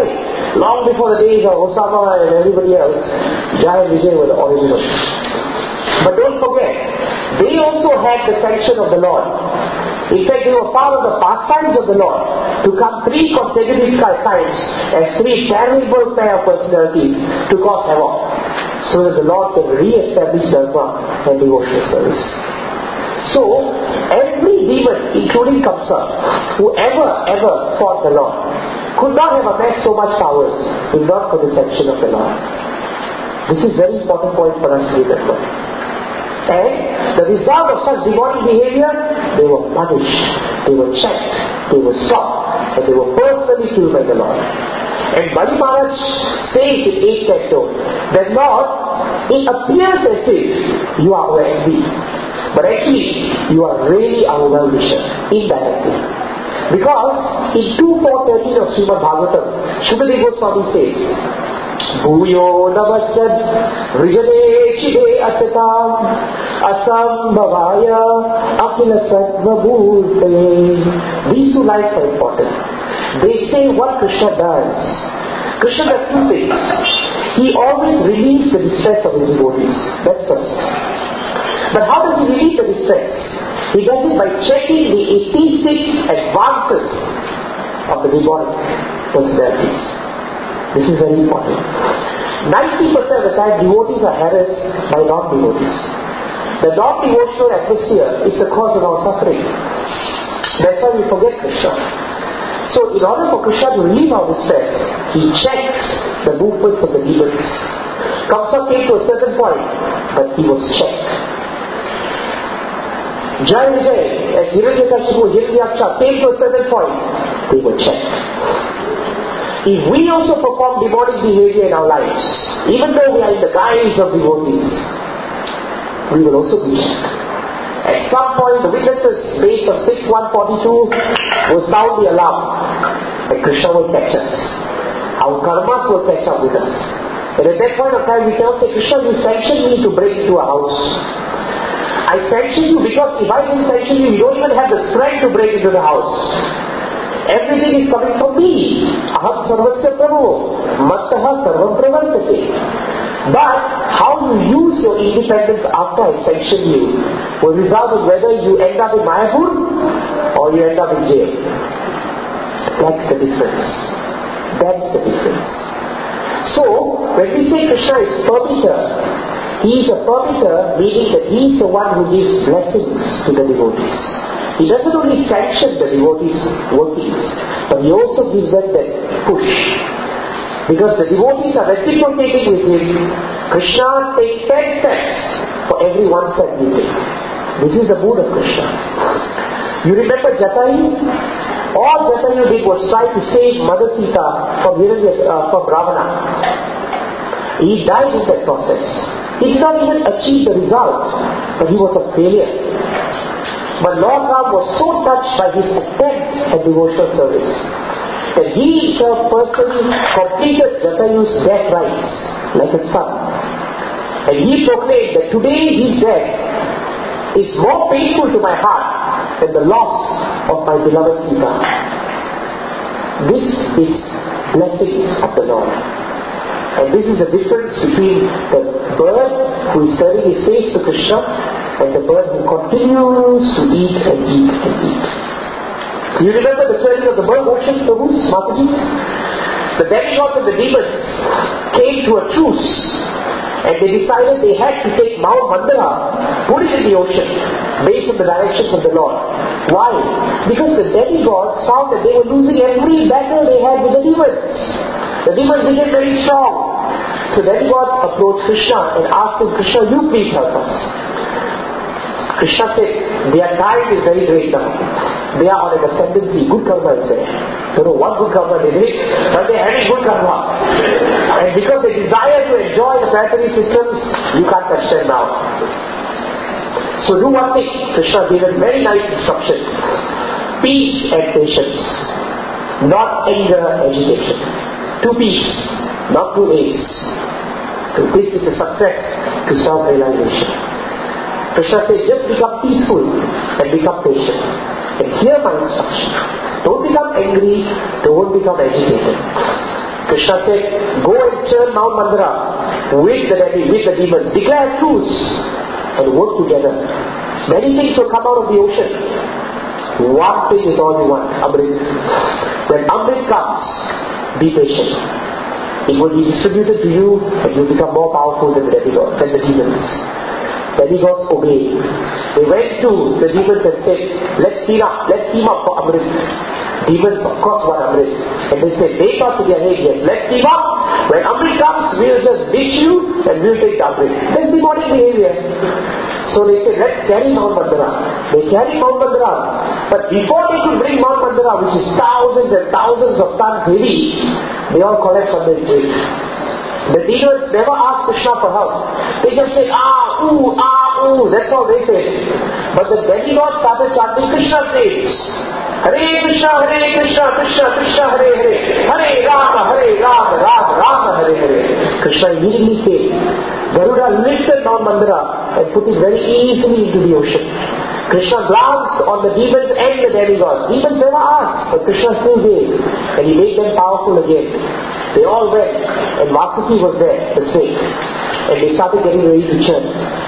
Long before the days of Osama and everybody else, Jai and Vijay were the original. But don't forget, they also had the sanction of the Lord. In fact, they were part of the pastimes of the Lord to come three consecutive times as three terrible pair of personalities to cause havoc, so that the Lord can re-establish dharma and devotional service. So, every demon, including Kamsa, whoever ever fought the Lord, could not have amassed so much powers if not for the sanction of the Lord. This is a very important point for us to remember. And the result of such demonic behavior, they were punished, they were checked, they were stopped, and they were personally killed by the Lord. And Bali Maharaj says in eighth canto that Lord, it appears as if you are our enemy, but actually you are really our well-wisher, indirectly. Because in two four thirteen of Srimad Bhagavatam, Shukadeva Goswami says, Bhuyo namaskad vrijane shive atatam asambhavaya akila sattva bhurte. These two lines are important. They say what Krishna does. Krishna does two things. He always relieves the distress of his devotees. That's first. But how does he relieve the distress? He does it by checking the atheistic advances of the demonic personalities. This is very important. ninety percent of the time, devotees are harassed by non-devotees. The non-devotional atmosphere is the cause of our suffering. That's why we forget Krishna. So, in order for Krishna to relieve our distress, he checks the movements of the demons. Kamsa came to a certain point, but he was checked. Jai Vijay, as Hiranyakashipu, Hiranyaksha came to a certain point, they were checked. If we also perform demonic behavior in our lives, even though we are in the guise of devotees, we will also be checked. At some point, the witnesses based on six one forty-two will sound the alarm, and Krishna will catch us. Our karmas will catch up with us. And at that point of time, we cannot say, Krishna, you sanctioned me to break into a house. I sanctioned you because if I didn't sanction you, you don't even have the strength to break into the house. Everything is coming from me. Aham sarvasya prabhu, mattaha sarvam pravartate. But how you use your independence after I sanction you will result in whether you end up in Mayapur or you end up in jail. That's the difference. That's the difference. So, when we say Krishna is permitter, he is a permitter, meaning that he is the one who gives blessings to the devotees. He doesn't only sanction the devotees' workings, but he also gives them that push. Because the devotees are reciprocating with him, Krishna takes ten steps for every one step you take. This is the mood of Krishna. You remember Jatayu? All Jatayu did was try to save Mother Sita from, uh, from Ravana. He died in that process. He did not even achieve the result, but he was a failure. But Lord Ram was so touched by his attempt at devotional service that he himself personally completed Jatayu's death rites like a son. And he proclaimed that today his death is more painful to my heart than the loss of my beloved Sita. This is blessings of the Lord. And this is the difference between the bird who is turning his face to Krishna and the bird who continues to eat and eat and eat. You remember the story of the bird worship Prabhu's Mataji? The demigods and the demons came to a truce and they decided they had to take Mount Mandala, put it in the ocean based on the directions of the Lord. Why? Because the demigods found that they were losing every battle they had with the demons. The demons became very strong. So demigods approached Krishna and asked him, Krishna, you please help us. Krishna said, their time is very great now. They are on an ascendancy. Good karma is there. You know what good karma they did, but they are having good karma. And because they desire to enjoy the planetary systems, you can't touch them now. So do one thing. Krishna gave a very nice instruction. Peace and patience. Not anger, agitation. To peace, not to ace. This is the success to self-realization. Krishna says, just become peaceful and become patient. And hear my instruction. Don't become angry, don't become agitated. Krishna said, go and churn Mount Mandara with the, with the demons. Declare truce and work together. Many things will come out of the ocean. One thing is all we want, Amrit. When Amrit comes, be patient. It will be distributed to you and you will become more powerful than the demigods, than the demons. Demigods obey. They went to the demons and said, let's team up, let's team up for Amrit. Demons of course want Amrit. And they said, they thought to their head, yes, let's team up. When Amrit comes, we'll just ditch you and we'll take the Amrit. That's demonic behavior. So they said, let's carry Mount Mandara. They carry Mount Mandara. But before they could bring Mount Mandara, which is thousands and thousands of tons heavy, they all collapsed on their feet. The demons never asked Krishna for help. They just said, ah, ooh, ah, ooh. That's all they said. But the demigods started chanting Krishna's names. Hare Krishna, Hare Krishna, Krishna Krishna, Hare Hare. Hare Rama, Hare Rama, Rama Rama, Hare Hare. Krishna immediately came. Garuda lifted Mount Mandara and put it very easily into the ocean. Krishna glanced on the demons and the demigods. Demons never asked, but Krishna still gave. And he made them powerful again. They all went, and Vasuki was there, the snake. And they started getting ready to churn.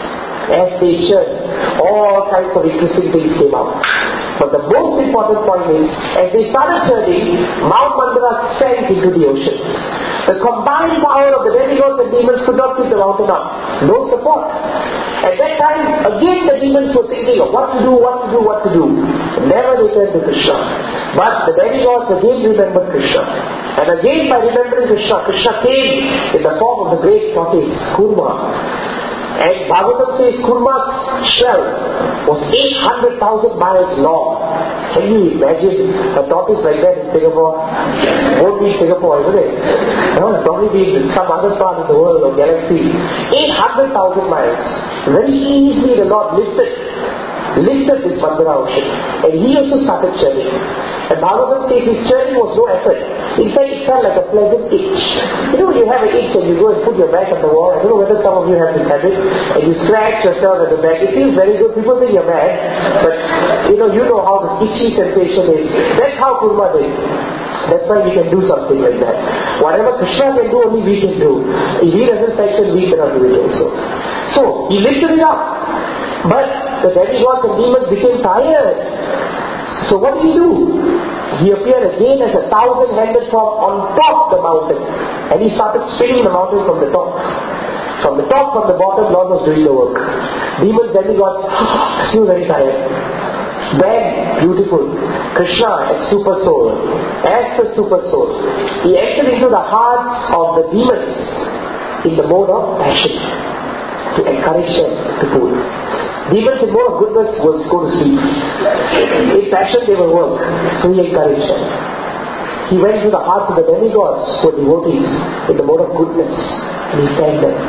As they churned, all kinds of interesting things came out. But the most important point is, as they started churning, Mount Mandara sank into the ocean. The combined power of the demigods and demons could not keep the mountain up. No support. At that time, again the demons were thinking of what to do, what to do, what to do. Never they turned to Krishna. But the demigods again remembered Krishna. And again by remembering Krishna, Krishna came in the form of the great tortoise, Kurma. And Bhagavatam says Kurma's shell was eight hundred thousand miles long. Can you imagine a tortoise like that in Singapore? Won't be in Singapore, isn't it? No, it'll probably be in some other part of the world or galaxy. eight hundred thousand miles. Very easily the Lord lifted, lifted this Mandara ocean. And he also started churning. And Bhagavatam says his churning was no effort. In fact, it felt like a pleasant itch. You know when you have an itch and you go and put your back on the wall, I don't know whether some of you have this habit, and you scratch yourself at the back. It feels very good. People think you're mad, but you know you know how the itchy sensation is. That's how Kurma did. That's why we can do something like that. Whatever Krishna can do, only we can do. If he doesn't sanction, we cannot do it also. So, he lifted it up. But the demigods and demons became tired. So what did he do? He appeared again as a thousand-handed form on top of the mountain. And he started spinning the mountain from the top. From the top, from the bottom, Lord was doing the work. Demons, demigods, still very tired. Then, beautiful, Krishna as super soul, as the super soul, he entered into the hearts of the demons in the mode of passion, to encourage them to do it. Demons in mode of goodness will go to sleep. In passion they will work, so he encouraged them. He went to the hearts of the demigods who were devotees in the mode of goodness, and he thanked them.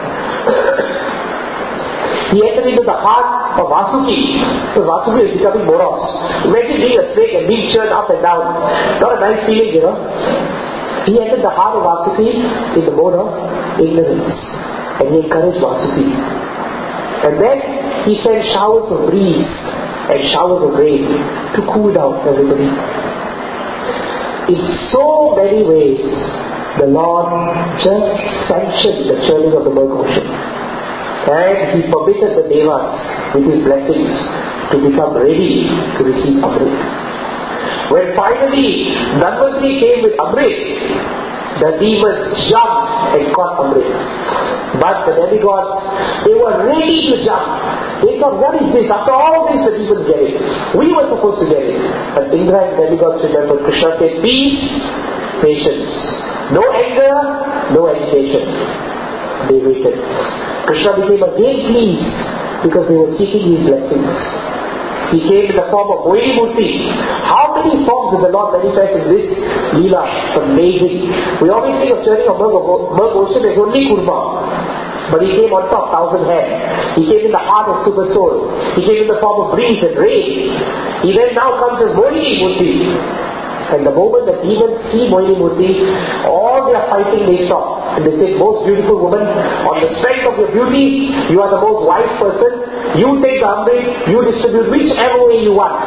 He entered into the heart of Vasuki, because Vasuki is becoming morose. Imagine being a snake and being churned up and down. Not a nice feeling, you know. He entered the heart of Vasuki in the mode of ignorance, and he encouraged Vasuki. And then he sent showers of breeze and showers of rain to cool down everybody. In so many ways, the Lord just sanctioned the churning of the Murk ocean. And he permitted the Devas with his blessings to become ready to receive Amrit. When finally Dhanvantari came with Amrit, the demons jumped and caught Amrit. But the demigods, they were ready to jump. They thought, what is this? After all this, the demons get it. We were supposed to get it. But Indra and the demigods remembered. Krishna said, peace, patience. No anger, no agitation. They waited. Krishna became again pleased because they were seeking his blessings. He came in the form of Moini Murti. How many forms does the Lord manifest in this Leela? Amazing. We always think of churning of Murk ocean as only Kurma. But he came on top, thousand head. He came in the heart of Super Soul. He came in the form of breeze and rain. He then now comes as Moini Murti. And the moment that demons see Moini Murti, all their fighting they stop. And they say, most beautiful woman, on the strength of your beauty, you are the most wise person. You take the Amrit, you distribute whichever way you want.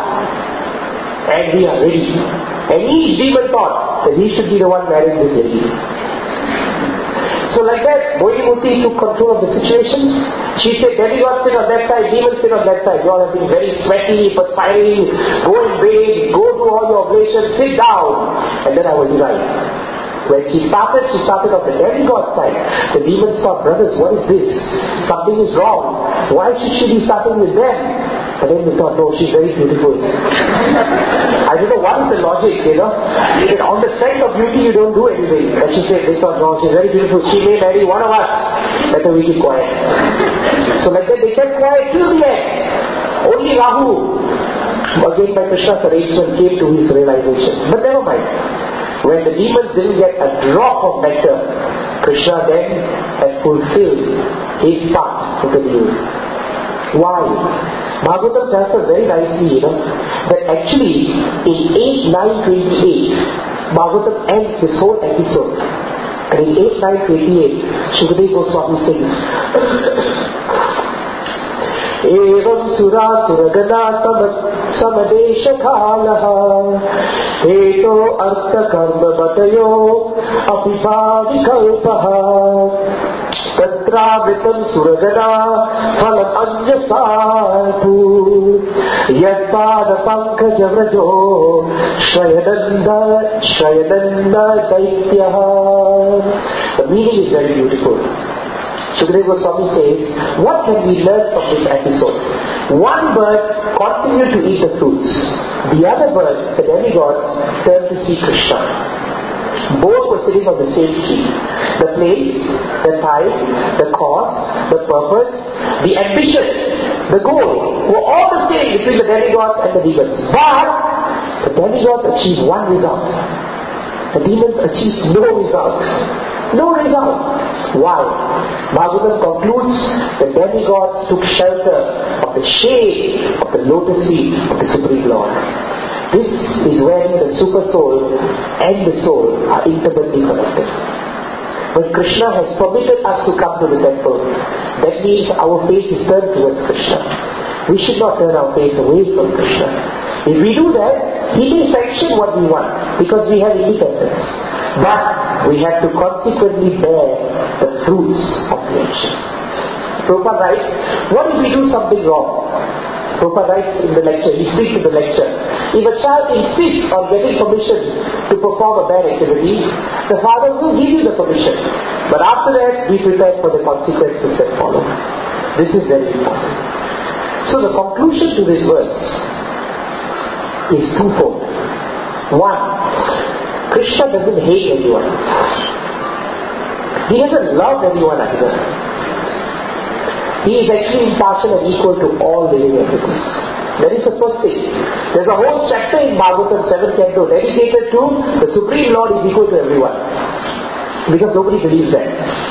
And we are ready. And each demon thought that he should be the one marrying this lady. So like that, Mohinimurti took control of the situation. She said, demigods sit on that side, demons sit on that side. You all have been very sweaty, perspiring, go and bathe, go do all your oblations, sit down, and then I will divide. When she started, she started on the demigod side. The demons thought, brothers, what is this? Something is wrong. Why should she be starting with them? But then they thought, no, she's very beautiful. I don't know what is the logic, you know. Even on the strength of beauty, you don't do anything. But she said, they thought, no, she's very beautiful. She may marry one of us. Better we keep quiet. So like that, they kept quiet till the end. Only Rahu, again by Krishna's arrangement, came to his realization. But never mind. When the demons didn't get a drop of nectar, Krishna then had fulfilled his part with the demons. Why? Bhagavatam tells us very nicely, you know, that actually in eight nine twenty-eight, Bhagavatam ends this whole episode. And in eight nine twenty-eight, Shukadeva Goswami sings, Evam sura suragana samadesha khalaha Heto artha karma batayo abhibhavikalpaha Tatravitam suragana phalam anjasatu Yadpada pankhaja vrajo Shrayananda Shrayananda daityaha. The meaning is very beautiful. Shukadeva Goswami says, what can we learn from this episode? One bird continued to eat the fruits. The other bird, the demigods, turned to see Krishna. Both were sitting on the same tree. The place, the time, the cause, the purpose, the ambition, the goal were all the same between the demigods and the demons. But the demigods achieved one result. The demons achieved no result. No result. Why? Bhagavatam concludes the demigods took shelter of the shade of the lotus feet of the Supreme Lord. This is when the super soul and the soul are intimately connected. When Krishna has permitted us to come to the temple, that means our face is turned towards Krishna. We should not turn our face away from Krishna. If we do that, He may sanction what we want because we have independence. But we have to consequently bear the fruits of the actions. Prabhupada writes, what if we do something wrong? Prabhupada writes in the lecture, he speaks in the lecture, if a child insists on getting permission to perform a bad activity, the father will give you the permission. But after that, be prepared for the consequences that follow. This is very important. So the conclusion to this verse is twofold. One, Krishna doesn't hate anyone. He doesn't love anyone either. He is actually impartial and equal to all living entities. That is the first thing. There's a whole chapter in Bhagavatam seventh canto dedicated to the Supreme Lord is equal to everyone. Because nobody believes that.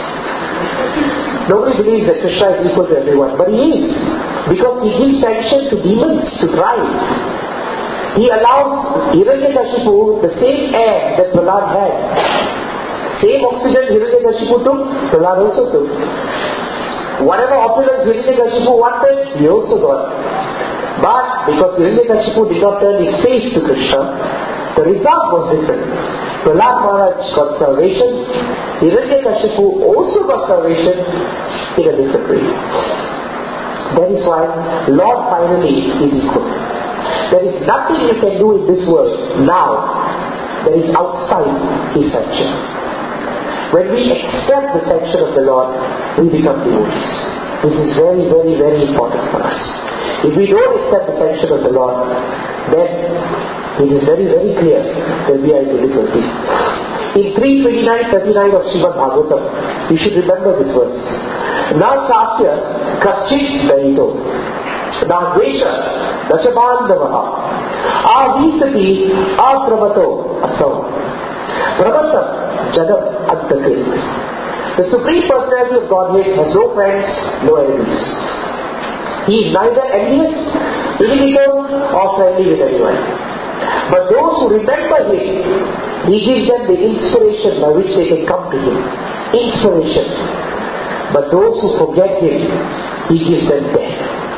Nobody believes that Krishna is equal to everyone. But He is. Because He gives sanction to demons to thrive. He allows Hiranyakashipu the same air that Prahlad had. Same oxygen Hiranyakashipu took, Prahlad also took. Whatever opulence Hiranyakashipu wanted, he also got. But because Hiranyakashipu did not turn his face to Krishna, the result was different. Prahlad Maharaj got salvation, Hiranyakashipu also got salvation in a different way. That is why Lord finally is equal. There is nothing you can do in this world now that is outside His sanction. When we accept the sanction of the Lord, we become devotees. This is very, very, very important for us. If we don't accept the sanction of the Lord, then it is very, very clear that we are in difficulty. In three twenty-nine thirty-nine of Srimad Bhagavatam, you should remember this verse. Na chasya kachit daito na dvesha dachabandavaha avisati akramato asam pravatam jadam antakrit. The Supreme Personality of Godhead has no friends, no enemies. He is neither envious, inimical or friendly with anyone. But those who remember Him, He gives them the inspiration by which they can come to Him. Inspiration. But those who forget Him, He gives them death.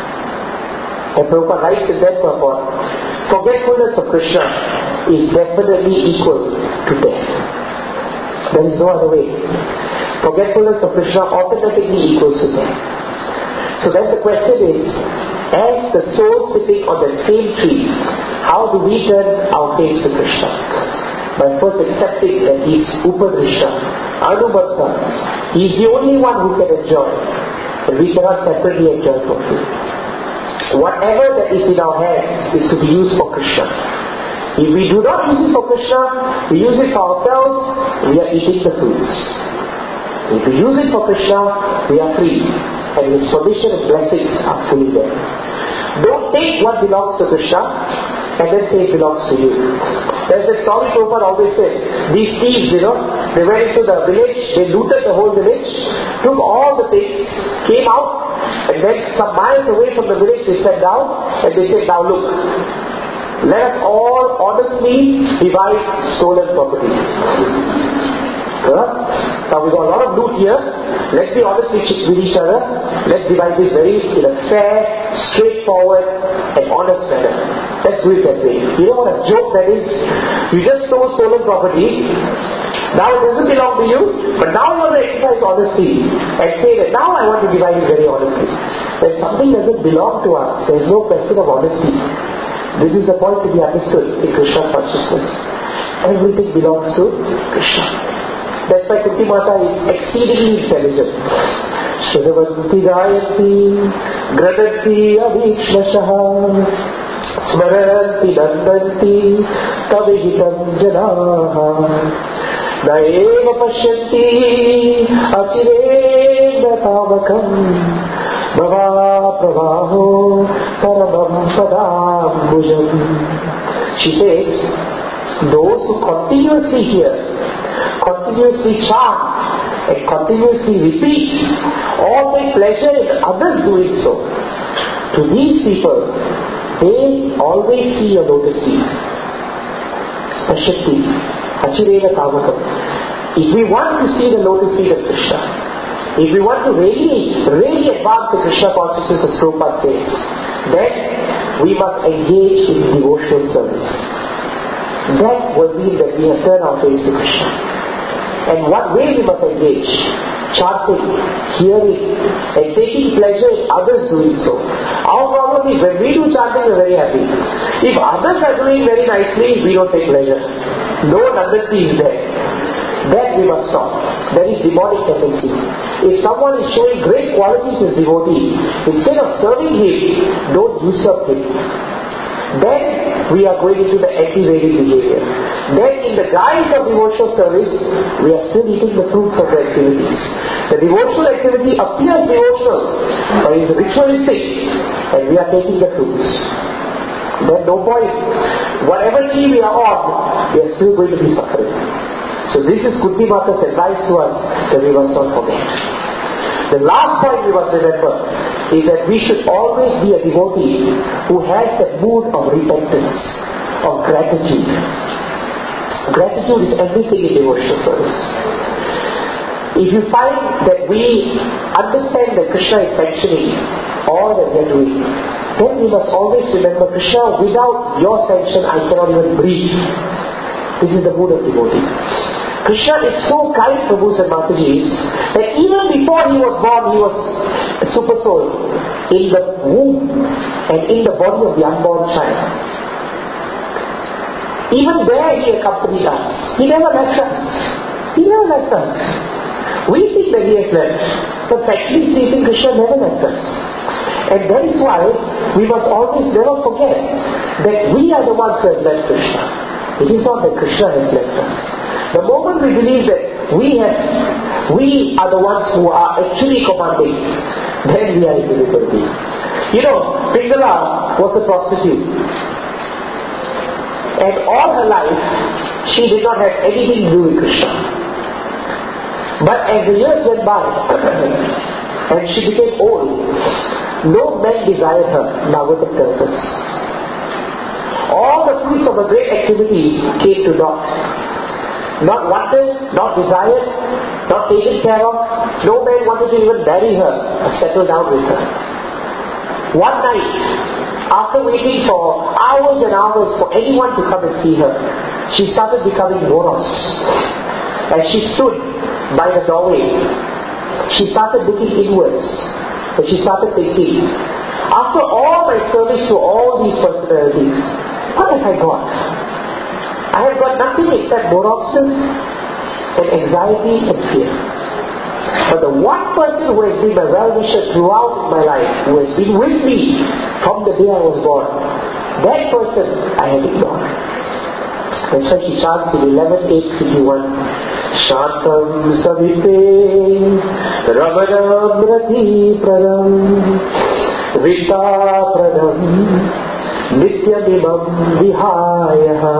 And Prabhupada writes in that purport, forgetfulness of Krishna is definitely equal to death. There is no other way. Forgetfulness of Krishna automatically equals to death. So then the question is, as the soul sitting on that same tree, how do we turn our face to Krishna? By first accepting that He is Upadrishta, Anubhatta. He is the only one who can enjoy. And we cannot separately enjoy from Him. Whatever that is in our hands is to be used for Krishna. If we do not use it for Krishna, we use it for ourselves, we are eating the fruits. If we use it for Krishna, we are free. And His permission and blessings are fully there. Don't take what belongs to Krishna and then say it belongs to you. There's a story Prabhupada always said. These thieves, you know, they went into the village, they looted the whole village, took all the things, came out, and then some miles away from the village they sat down and they said, now look, let us all honestly divide stolen property. Huh? Now we got a lot of loot here. Let's be honest with each other. Let's divide this very in a fair, straightforward, and honest manner. Let's do it that way. You know what a joke that is? You just stole stolen property. Now it doesn't belong to you, but now you want to exercise honesty and say that now I want to divide it very honestly. When something doesn't belong to us, there is no question of honesty. This is the point to be understood in Krishna consciousness. Everything belongs to Krishna. That's why Kunti Mata is exceedingly intelligent. Shrivanti Gayanti Gradanti Avikshmashaha Smaranti Nandanti Tavihitam Janaha Naeva Pashyanti Achirena Tamakam Bhava Pravaho Paramam Padambujam. She says, those who continuously hear, continuously chant and continuously repeat or take pleasure in others doing so, to these people they always see a lotus seed. Pashakti, Achirena Kamakam. If we want to see the lotus seed of Krishna, if we want to really, really advance the Krishna consciousness as Prabhupada says, then we must engage in devotional service. That will mean that we have turned our face to Krishna. And what way we must engage? Chanting, hearing, and taking pleasure in others doing so. Our problem is when we do chanting, we are very happy. If others are doing very nicely, we don't take pleasure. No Nandati is there. That we must stop. That is demonic tendency. If someone is showing great qualities as devotee, instead of serving him, don't usurp him. Then we are going into the anti-Vedic behavior. Then in the guise of devotional service, we are still eating the fruits of the activities. The devotional activity appears devotional, but it is ritualistic, and we are taking the fruits. Then no point. Whatever tree we are on, we are still going to be suffering. So this is Kunti Mata's advice to us that we must not forget. The last point we must remember is that we should always be a devotee who has that mood of repentance, of gratitude. Gratitude is everything in devotional service. If you find that we understand that Krishna is sanctioning all that we are doing, then we must always remember, Krishna, without your sanction I cannot even breathe. This is the mood of devotee. Krishna is so kind, Prabhus and Matajis, that even before he was born, he was a super soul in the womb and in the body of the unborn child. Even there he accompanied us. He never left us. He never left us. We think that he has left, but actually speaking, Krishna never left us. And that is why we must always never forget that we are the ones who have left Krishna. It is not that Krishna has left us. The moment we believe that we have, we are the ones who are actually commanding, then we are in difficulty. You know, Pingala was a prostitute. And all her life, she did not have anything to do with Krishna. But as the years went by, and she became old, no man desired her, Bhagavatam tells us. All the fruits of a great activity came to naught. Not wanted, not desired, not taken care of. No man wanted to even marry her or settle down with her. One night, after waiting for hours and hours for anyone to come and see her, she started becoming morose. And she stood by the doorway, she started looking inwards. And she started thinking, after all my service to all these personalities, what have I got? I have got nothing except boropsis and anxiety and fear. But the one person who has been my well-wisher throughout my life, who has been with me from the day I was born, that person I have ignored. That's why she chants in eleven eight fifty-one, Shantam Savipe Ramanam Rati Pradam Vita Pradam Nityamimam Vihaya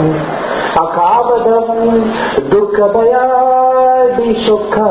Akavadam Dukkabhayadi Shokha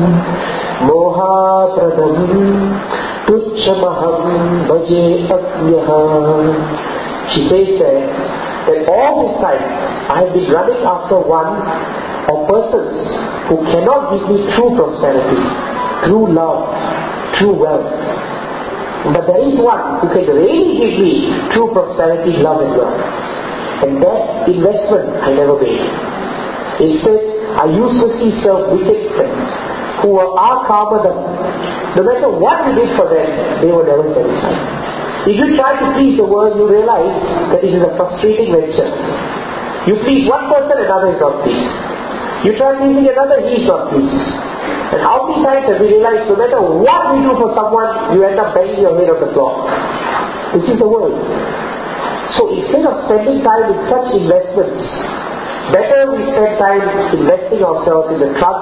Moha Pradam Tuchamaham Bhaje Apyaha. She says that, that all this time I have been running after one or persons who cannot give me true prosperity, true love, true wealth. But there is one who can really give me true prosperity, love and wealth. And that investment I never made. Instead, I uselessly serve wicked friends who were our karmadam. No matter what we did for them, they were never satisfied. If you try to please the world, you realize that it is a frustrating venture. You please one person, another is not pleased. You try pleasing another, he is not pleased. And how many times have we realized no matter what we do for someone, you end up banging your head on the floor? This is the world. So instead of spending time in such investments, better we spend time investing ourselves in the trust